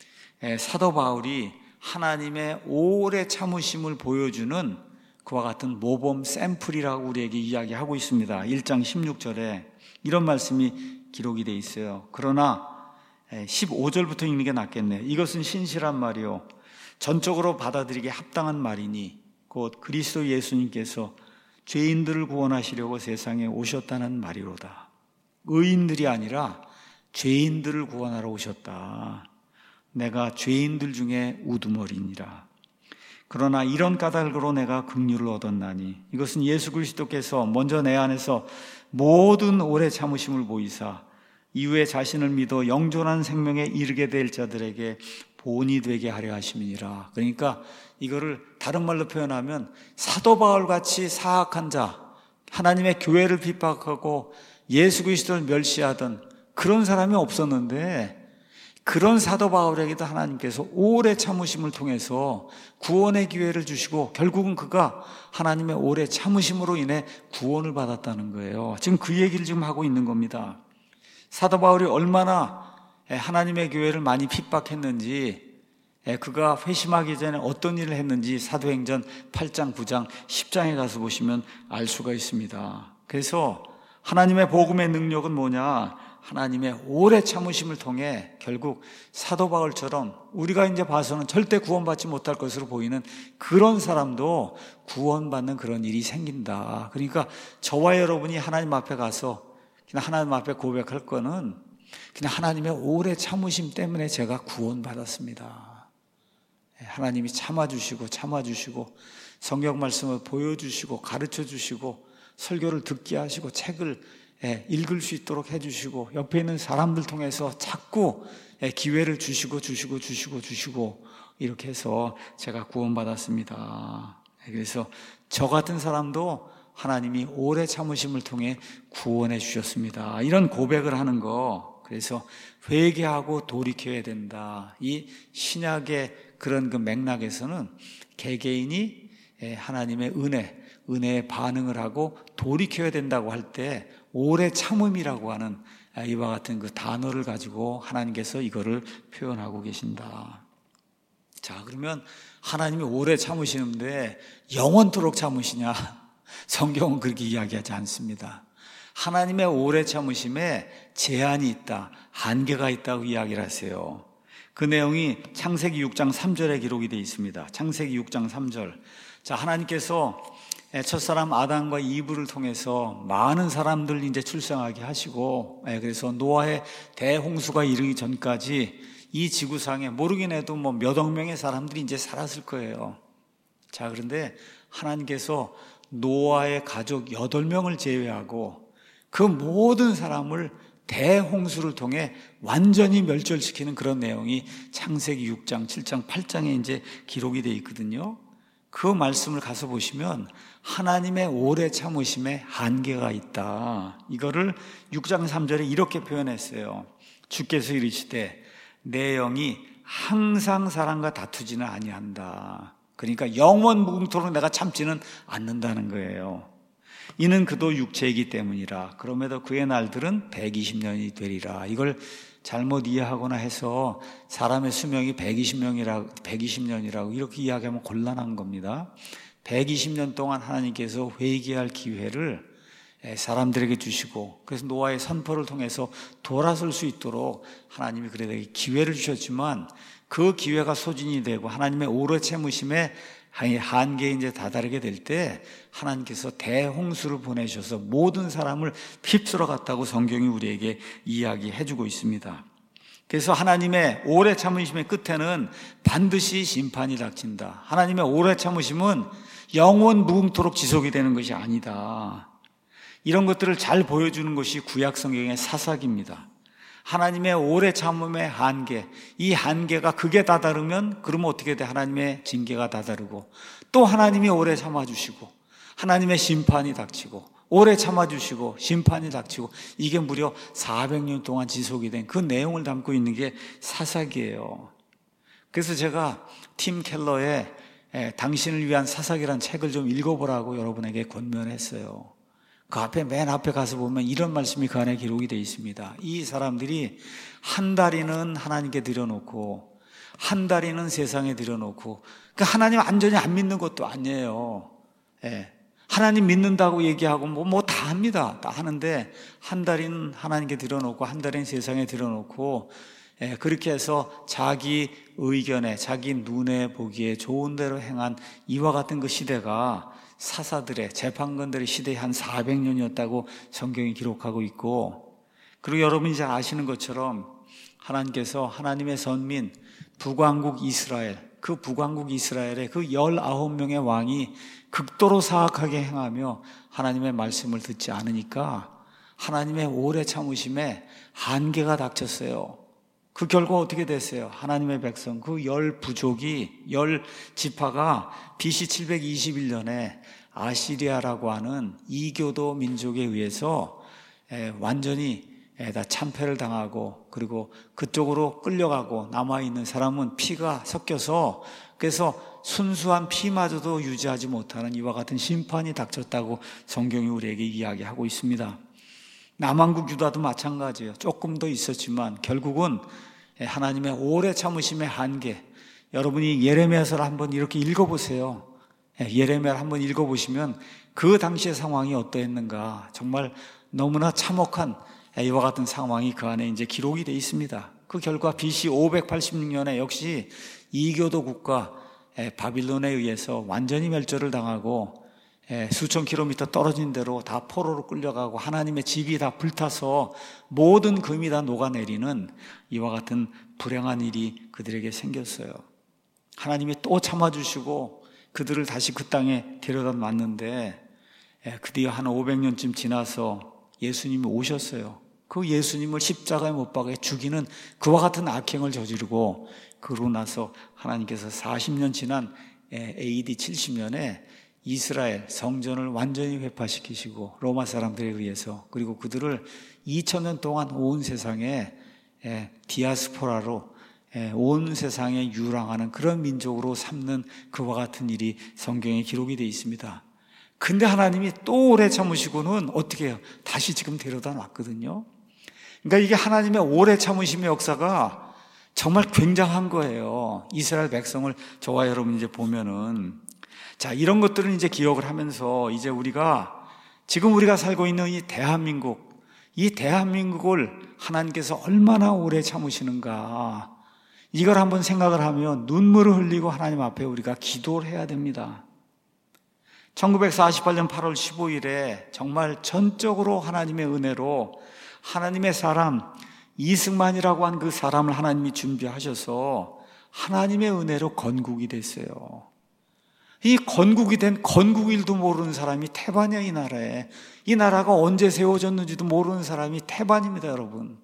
사도 바울이 하나님의 오래 참으심을 보여주는 그와 같은 모범 샘플이라고 우리에게 이야기하고 있습니다. 일 장 십육 절에 이런 말씀이 기록이 되어 있어요. 그러나 십오 절부터 읽는 게 낫겠네요. 이것은 신실한 말이요 전적으로 받아들이기 합당한 말이니 곧 그리스도 예수님께서 죄인들을 구원하시려고 세상에 오셨다는 말이로다. 의인들이 아니라 죄인들을 구원하러 오셨다. 내가 죄인들 중에 우두머리니라. 그러나 이런 까닭으로 내가 긍휼을 얻었나니 이것은 예수 그리스도께서 먼저 내 안에서 모든 오래 참으심을 보이사 이후에 자신을 믿어 영존한 생명에 이르게 될 자들에게 본이 되게 하려 하심이니라. 그러니까 이거를 다른 말로 표현하면 사도 바울같이 사악한 자, 하나님의 교회를 핍박하고 예수 그리스도를 멸시하던 그런 사람이 없었는데 그런 사도 바울에게도 하나님께서 오래 참으심을 통해서 구원의 기회를 주시고 결국은 그가 하나님의 오래 참으심으로 인해 구원을 받았다는 거예요. 지금 그 얘기를 지금 하고 있는 겁니다. 사도 바울이 얼마나 하나님의 교회를 많이 핍박했는지, 그가 회심하기 전에 어떤 일을 했는지 사도행전 팔 장, 구 장, 십 장에 가서 보시면 알 수가 있습니다. 그래서 하나님의 복음의 능력은 뭐냐? 하나님의 오래 참으심을 통해 결국 사도 바울처럼 우리가 이제 봐서는 절대 구원받지 못할 것으로 보이는 그런 사람도 구원받는 그런 일이 생긴다. 그러니까 저와 여러분이 하나님 앞에 가서 그냥 하나님 앞에 고백할 거는 그냥 하나님의 오래 참으심 때문에 제가 구원받았습니다. 하나님이 참아주시고 참아주시고 성경 말씀을 보여주시고 가르쳐주시고 설교를 듣게 하시고 책을 읽을 수 있도록 해주시고 옆에 있는 사람들 통해서 자꾸 기회를 주시고 주시고 주시고 주시고 이렇게 해서 제가 구원받았습니다. 그래서 저 같은 사람도 하나님이 오래 참으심을 통해 구원해 주셨습니다. 이런 고백을 하는 거, 그래서 회개하고 돌이켜야 된다. 이 신약의 그런 그 맥락에서는 개개인이 하나님의 은혜, 은혜에 반응을 하고 돌이켜야 된다고 할 때 오래 참음이라고 하는 이와 같은 그 단어를 가지고 하나님께서 이거를 표현하고 계신다. 자, 그러면 하나님이 오래 참으시는데 영원토록 참으시냐? 성경은 그렇게 이야기하지 않습니다. 하나님의 오래 참으심에 제한이 있다, 한계가 있다고 이야기를 하세요. 그 내용이 창세기 육 장 삼 절에 기록이 되어 있습니다. 창세기 육 장 삼 절. 자, 하나님께서 첫사람 아담과 이브를 통해서 많은 사람들 이제 출생하게 하시고, 그래서 노아의 대홍수가 이르기 전까지 이 지구상에 모르긴 해도 뭐 몇 억 명의 사람들이 이제 살았을 거예요. 자, 그런데 하나님께서 노아의 가족 여덟 명을 제외하고 그 모든 사람을 대홍수를 통해 완전히 멸절시키는 그런 내용이 창세기 육 장, 칠 장, 팔 장에 이제 기록이 되어 있거든요. 그 말씀을 가서 보시면 하나님의 오래 참으심에 한계가 있다. 이거를 육 장 삼 절에 이렇게 표현했어요. 주께서 이르시되 내 영이 항상 사람과 다투지는 아니한다. 그러니까 영원 무궁토록 내가 참지는 않는다는 거예요. 이는 그도 육체이기 때문이라. 그럼에도 그의 날들은 백이십 년이 되리라. 이걸 잘못 이해하거나 해서 사람의 수명이 백이십 년이라고, 백이십 년이라고 이렇게 이야기하면 곤란한 겁니다. 백이십 년 동안 하나님께서 회개할 기회를 사람들에게 주시고, 그래서 노아의 선포를 통해서 돌아설 수 있도록 하나님이 그들에게 기회를 주셨지만, 그 기회가 소진이 되고 하나님의 오래 참으심에 한계에 이제 다다르게 될 때 하나님께서 대홍수를 보내셔서 모든 사람을 휩쓸어 갔다고 성경이 우리에게 이야기해 주고 있습니다. 그래서 하나님의 오래 참으심의 끝에는 반드시 심판이 닥친다. 하나님의 오래 참으심은 영원 무궁토록 지속이 되는 것이 아니다. 이런 것들을 잘 보여주는 것이 구약 성경의 사사기입니다. 하나님의 오래 참음의 한계, 이 한계가 극에 다다르면 그러면 어떻게 돼? 하나님의 징계가 다다르고, 또 하나님이 오래 참아주시고 하나님의 심판이 닥치고, 오래 참아주시고 심판이 닥치고, 이게 무려 사백 년 동안 지속이 된 그 내용을 담고 있는 게 사사기예요. 그래서 제가 팀 켈러의 당신을 위한 사사기라는 책을 좀 읽어보라고 여러분에게 권면했어요. 그 앞에 맨 앞에 가서 보면 이런 말씀이 그 안에 기록이 되어 있습니다. 이 사람들이 한 다리는 하나님께 드려놓고 한 다리는 세상에 드려놓고, 그러니까 하나님 완전히 안 믿는 것도 아니에요. 예. 하나님 믿는다고 얘기하고 뭐 뭐 다 합니다. 다 하는데 한 다리는 하나님께 드려놓고 한 다리는 세상에 드려놓고, 예, 그렇게 해서 자기 의견에 자기 눈에 보기에 좋은 대로 행한 이와 같은 그 시대가 사사들의 재판관들의 시대의 한 사백 년이었다고 성경이 기록하고 있고, 그리고 여러분이 잘 아시는 것처럼 하나님께서 하나님의 선민 북왕국 이스라엘, 그 북왕국 이스라엘의 그 열아홉 명의 왕이 극도로 사악하게 행하며 하나님의 말씀을 듣지 않으니까 하나님의 오래 참으심에 한계가 닥쳤어요. 그 결과 어떻게 됐어요? 하나님의 백성 그 열 부족이, 열 지파가 비씨 칠백이십일 년에 아시리아라고 하는 이교도 민족에 의해서 완전히 다 참패를 당하고, 그리고 그쪽으로 끌려가고 남아있는 사람은 피가 섞여서, 그래서 순수한 피마저도 유지하지 못하는 이와 같은 심판이 닥쳤다고 성경이 우리에게 이야기하고 있습니다. 남왕국 유다도 마찬가지예요. 조금 더 있었지만 결국은 하나님의 오래 참으심의 한계, 여러분이 예레미야서를 한번 이렇게 읽어보세요. 예레미야를 한번 읽어보시면 그 당시의 상황이 어떠했는가, 정말 너무나 참혹한 이와 같은 상황이 그 안에 이제 기록이 되어 있습니다. 그 결과 비씨 오백팔십육 년에 역시 이교도 국가 바빌론에 의해서 완전히 멸절을 당하고, 수천 킬로미터 떨어진 데로 다 포로로 끌려가고 하나님의 집이 다 불타서 모든 금이 다 녹아내리는 이와 같은 불행한 일이 그들에게 생겼어요. 하나님이 또 참아주시고 그들을 다시 그 땅에 데려다 놨는데, 드디어 한 오백 년쯤 지나서 예수님이 오셨어요. 그 예수님을 십자가에 못 박아 죽이는 그와 같은 악행을 저지르고, 그러고 나서 하나님께서 사십 년 지난 에이디 칠십 년에 이스라엘 성전을 완전히 회파시키시고 로마 사람들에 의해서, 그리고 그들을 이천 년 동안 온 세상에 디아스포라로 온 세상에 유랑하는 그런 민족으로 삼는 그와 같은 일이 성경에 기록이 되어 있습니다. 근데 하나님이 또 오래 참으시고는 어떻게 해요? 다시 지금 데려다 놨거든요. 그러니까 이게 하나님의 오래 참으심의 역사가 정말 굉장한 거예요. 이스라엘 백성을 저와 여러분 이제 보면은, 자, 이런 것들을 이제 기억을 하면서 이제 우리가 지금 우리가 살고 있는 이 대한민국, 이 대한민국을 하나님께서 얼마나 오래 참으시는가, 이걸 한번 생각을 하면 눈물을 흘리고 하나님 앞에 우리가 기도를 해야 됩니다. 천구백사십팔 년 팔월 십오일에 정말 전적으로 하나님의 은혜로 하나님의 사람 이승만이라고 한 그 사람을 하나님이 준비하셔서 하나님의 은혜로 건국이 됐어요. 이 건국이 된 건국일도 모르는 사람이 태반이야. 이 나라에, 이 나라가 언제 세워졌는지도 모르는 사람이 태반입니다. 여러분,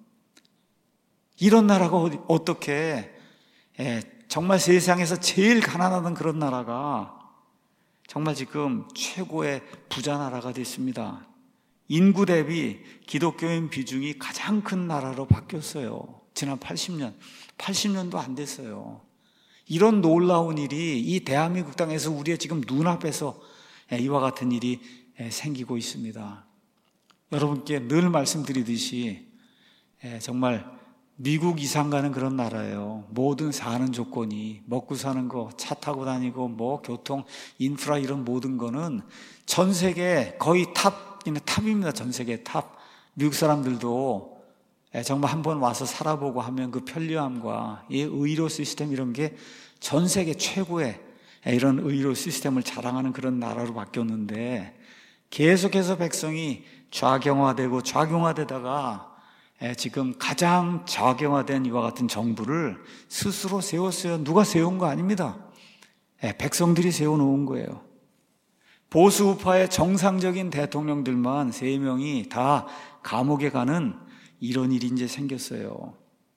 이런 나라가 어떻게, 예, 정말 세상에서 제일 가난하던 그런 나라가 정말 지금 최고의 부자 나라가 됐습니다. 인구 대비 기독교인 비중이 가장 큰 나라로 바뀌었어요. 지난 팔십 년, 팔십 년도 안 됐어요. 이런 놀라운 일이 이 대한민국 땅에서 우리의 지금 눈앞에서 이와 같은 일이 생기고 있습니다. 여러분께 늘 말씀드리듯이 정말 미국 이상 가는 그런 나라예요. 모든 사는 조건이, 먹고 사는 거, 차 타고 다니고 뭐 교통, 인프라 이런 모든 거는 전 세계 거의 탑, 탑입니다. 전 세계 탑. 미국 사람들도 정말 한번 와서 살아보고 하면 그 편리함과 이 의료 시스템 이런 게 전 세계 최고의 이런 의료 시스템을 자랑하는 그런 나라로 바뀌었는데 계속해서 백성이 좌경화되고 좌경화되다가 지금 가장 좌경화된 이와 같은 정부를 스스로 세웠어요. 누가 세운 거 아닙니다. 백성들이 세워놓은 거예요. 보수우파의 정상적인 대통령들만 세 명이 다 감옥에 가는 이런 일이 이제 생겼어요.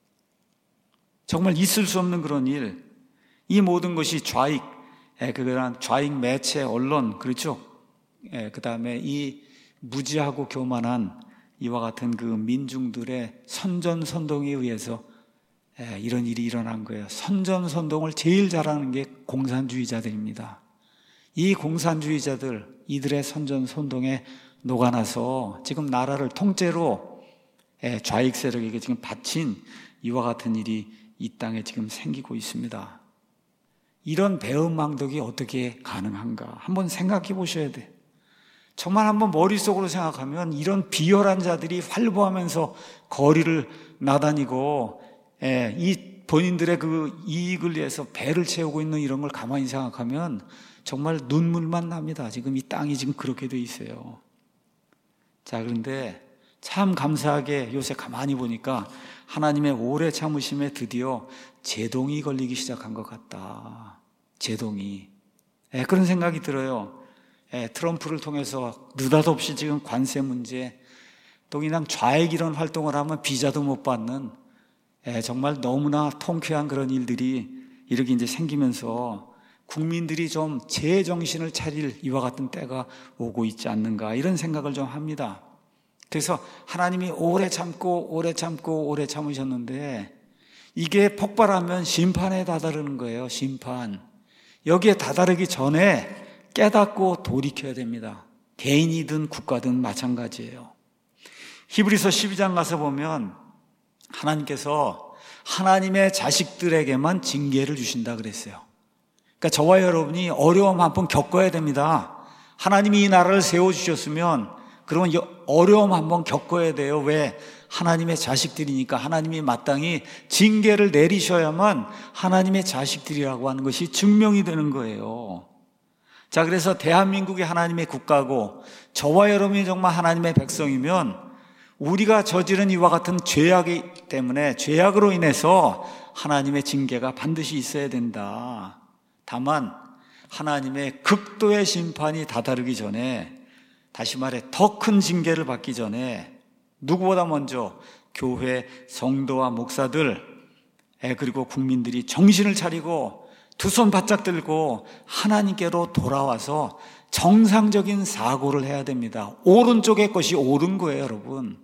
정말 있을 수 없는 그런 일. 이 모든 것이 좌익, 그런 좌익 매체, 언론, 그렇죠? 그 다음에 이 무지하고 교만한 이와 같은 그 민중들의 선전선동에 의해서 이런 일이 일어난 거예요. 선전선동을 제일 잘하는 게 공산주의자들입니다. 이 공산주의자들, 이들의 선전선동에 녹아나서 지금 나라를 통째로 좌익 세력에게 지금 바친 이와 같은 일이 이 땅에 지금 생기고 있습니다. 이런 배은망덕이 어떻게 가능한가? 한번 생각해 보셔야 돼. 정말 한번 머릿속으로 생각하면 이런 비열한 자들이 활보하면서 거리를 나다니고 이 본인들의 그 이익을 위해서 배를 채우고 있는 이런 걸 가만히 생각하면 정말 눈물만 납니다. 지금 이 땅이 지금 그렇게 돼 있어요. 자, 그런데 참 감사하게 요새 가만히 보니까 하나님의 오래 참으심에 드디어 제동이 걸리기 시작한 것 같다. 제동이. 예, 그런 생각이 들어요. 예, 트럼프를 통해서 느닷없이 지금 관세 문제, 또 그냥 좌익 이런 활동을 하면 비자도 못 받는 예, 정말 너무나 통쾌한 그런 일들이 이렇게 이제 생기면서 국민들이 좀 제정신을 차릴 이와 같은 때가 오고 있지 않는가 이런 생각을 좀 합니다. 그래서 하나님이 오래 참고 오래 참고 오래 참으셨는데 이게 폭발하면 심판에 다다르는 거예요. 심판. 여기에 다다르기 전에 깨닫고 돌이켜야 됩니다. 개인이든 국가든 마찬가지예요. 히브리서 십이 장 가서 보면 하나님께서 하나님의 자식들에게만 징계를 주신다 그랬어요. 그러니까 저와 여러분이 어려움 한 번 겪어야 됩니다. 하나님이 이 나라를 세워주셨으면 그러면 어려움 한 번 겪어야 돼요. 왜? 하나님의 자식들이니까 하나님이 마땅히 징계를 내리셔야만 하나님의 자식들이라고 하는 것이 증명이 되는 거예요. 자, 그래서 대한민국이 하나님의 국가고 저와 여러분이 정말 하나님의 백성이면 우리가 저지른 이와 같은 죄악이 때문에 죄악으로 인해서 하나님의 징계가 반드시 있어야 된다. 다만 하나님의 극도의 심판이 다다르기 전에 다시 말해 더 큰 징계를 받기 전에 누구보다 먼저 교회 성도와 목사들 그리고 국민들이 정신을 차리고 두 손 바짝 들고 하나님께로 돌아와서 정상적인 사고를 해야 됩니다. 오른쪽의 것이 옳은 거예요, 여러분.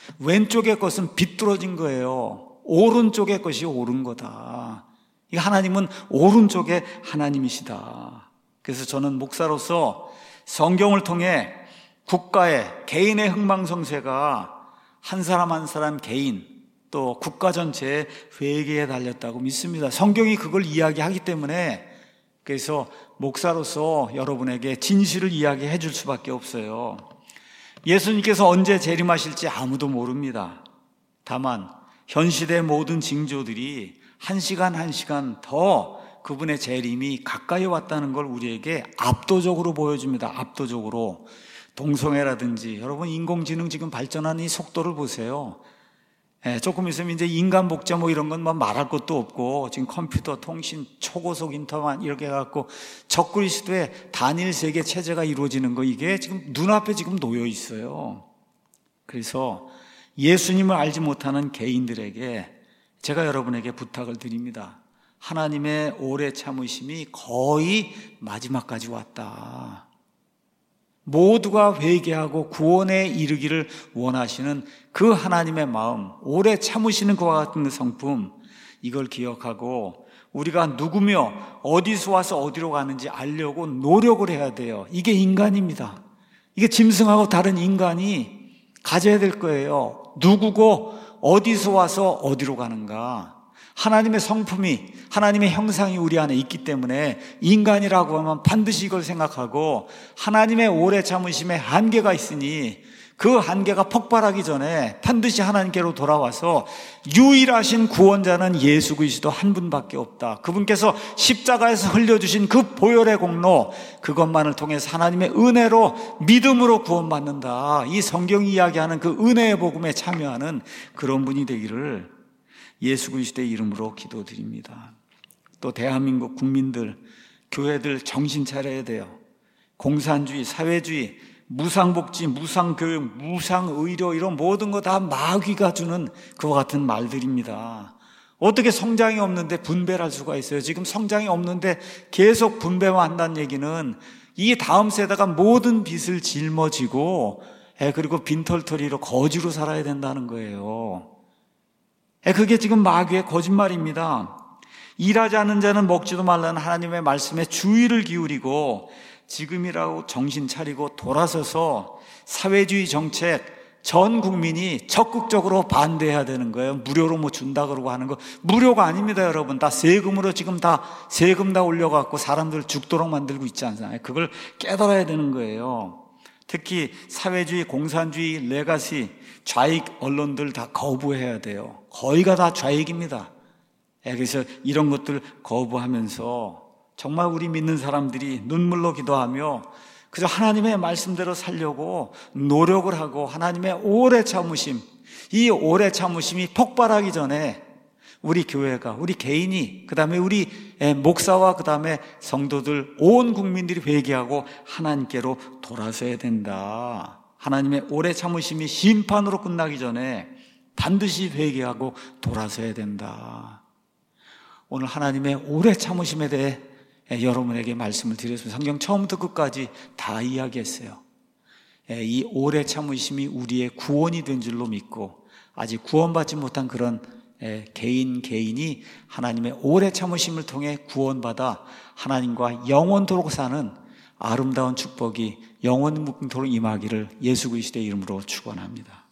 왼쪽의 것은 비뚤어진 거예요. 오른쪽의 것이 옳은 거다. 하나님은 오른쪽의 하나님이시다. 그래서 저는 목사로서 성경을 통해 국가의 개인의 흥망성쇠가 한 사람 한 사람 개인 또 국가 전체의 회개에 달렸다고 믿습니다. 성경이 그걸 이야기하기 때문에 그래서 목사로서 여러분에게 진실을 이야기해 줄 수밖에 없어요. 예수님께서 언제 재림하실지 아무도 모릅니다. 다만 현 시대 모든 징조들이 한 시간 한 시간 더 그분의 재림이 가까이 왔다는 걸 우리에게 압도적으로 보여줍니다. 압도적으로. 동성애라든지 여러분 인공지능 지금 발전하는 이 속도를 보세요. 예, 조금 있으면 이제 인간 복제 뭐 이런 건 뭐 말할 것도 없고 지금 컴퓨터, 통신, 초고속 인터넷 이렇게 해갖고 적그리 시대에 단일 세계 체제가 이루어지는 거 이게 지금 눈앞에 지금 놓여 있어요. 그래서 예수님을 알지 못하는 개인들에게 제가 여러분에게 부탁을 드립니다. 하나님의 오래 참으심이 거의 마지막까지 왔다. 모두가 회개하고 구원에 이르기를 원하시는 그 하나님의 마음, 오래 참으시는 그와 같은 성품, 이걸 기억하고 우리가 누구며 어디서 와서 어디로 가는지 알려고 노력을 해야 돼요. 이게 인간입니다. 이게 짐승하고 다른 인간이 가져야 될 거예요. 누구고 어디서 와서 어디로 가는가. 하나님의 성품이, 하나님의 형상이 우리 안에 있기 때문에 인간이라고 하면 반드시 이걸 생각하고 하나님의 오래 참으심에 한계가 있으니 그 한계가 폭발하기 전에 반드시 하나님께로 돌아와서 유일하신 구원자는 예수 그리스도 한 분밖에 없다. 그분께서 십자가에서 흘려주신 그 보혈의 공로, 그것만을 통해서 하나님의 은혜로 믿음으로 구원받는다. 이 성경이 이야기하는 그 은혜의 복음에 참여하는 그런 분이 되기를 예수 그리스도의 이름으로 기도드립니다. 또 대한민국 국민들, 교회들 정신 차려야 돼요. 공산주의, 사회주의, 무상복지, 무상교육, 무상의료 이런 모든 거 다 마귀가 주는 그와 같은 말들입니다. 어떻게 성장이 없는데 분배를 할 수가 있어요? 지금 성장이 없는데 계속 분배만 한다는 얘기는 이 다음 세대가 모든 빚을 짊어지고 그리고 빈털터리로 거지로 살아야 된다는 거예요. 그게 지금 마귀의 거짓말입니다. 일하지 않는 자는 먹지도 말라는 하나님의 말씀에 주의를 기울이고 지금이라고 정신 차리고 돌아서서 사회주의 정책 전 국민이 적극적으로 반대해야 되는 거예요. 무료로 뭐 준다 그러고 하는 거 무료가 아닙니다, 여러분. 다 세금으로 지금 다 세금 다 올려갖고 사람들 죽도록 만들고 있지 않나요? 그걸 깨달아야 되는 거예요. 특히 사회주의, 공산주의, 레가시, 좌익 언론들 다 거부해야 돼요. 거의가 다 좌익입니다. 그래서 이런 것들 거부하면서 정말 우리 믿는 사람들이 눈물로 기도하며 그저 하나님의 말씀대로 살려고 노력을 하고 하나님의 오래 참으심, 이 오래 참으심이 폭발하기 전에 우리 교회가, 우리 개인이, 그 다음에 우리 목사와 그 다음에 성도들, 온 국민들이 회개하고 하나님께로 돌아서야 된다. 하나님의 오래 참으심이 심판으로 끝나기 전에 반드시 회개하고 돌아서야 된다. 오늘 하나님의 오래 참으심에 대해 여러분에게 말씀을 드렸습니다. 성경 처음부터 끝까지 다 이야기했어요. 이 오래 참으심이 우리의 구원이 된 줄로 믿고 아직 구원받지 못한 그런 개인 개인이 하나님의 오래 참으심을 통해 구원받아 하나님과 영원토록 사는 아름다운 축복이 영원토록 임하기를 예수 그리스도의 이름으로 축원합니다.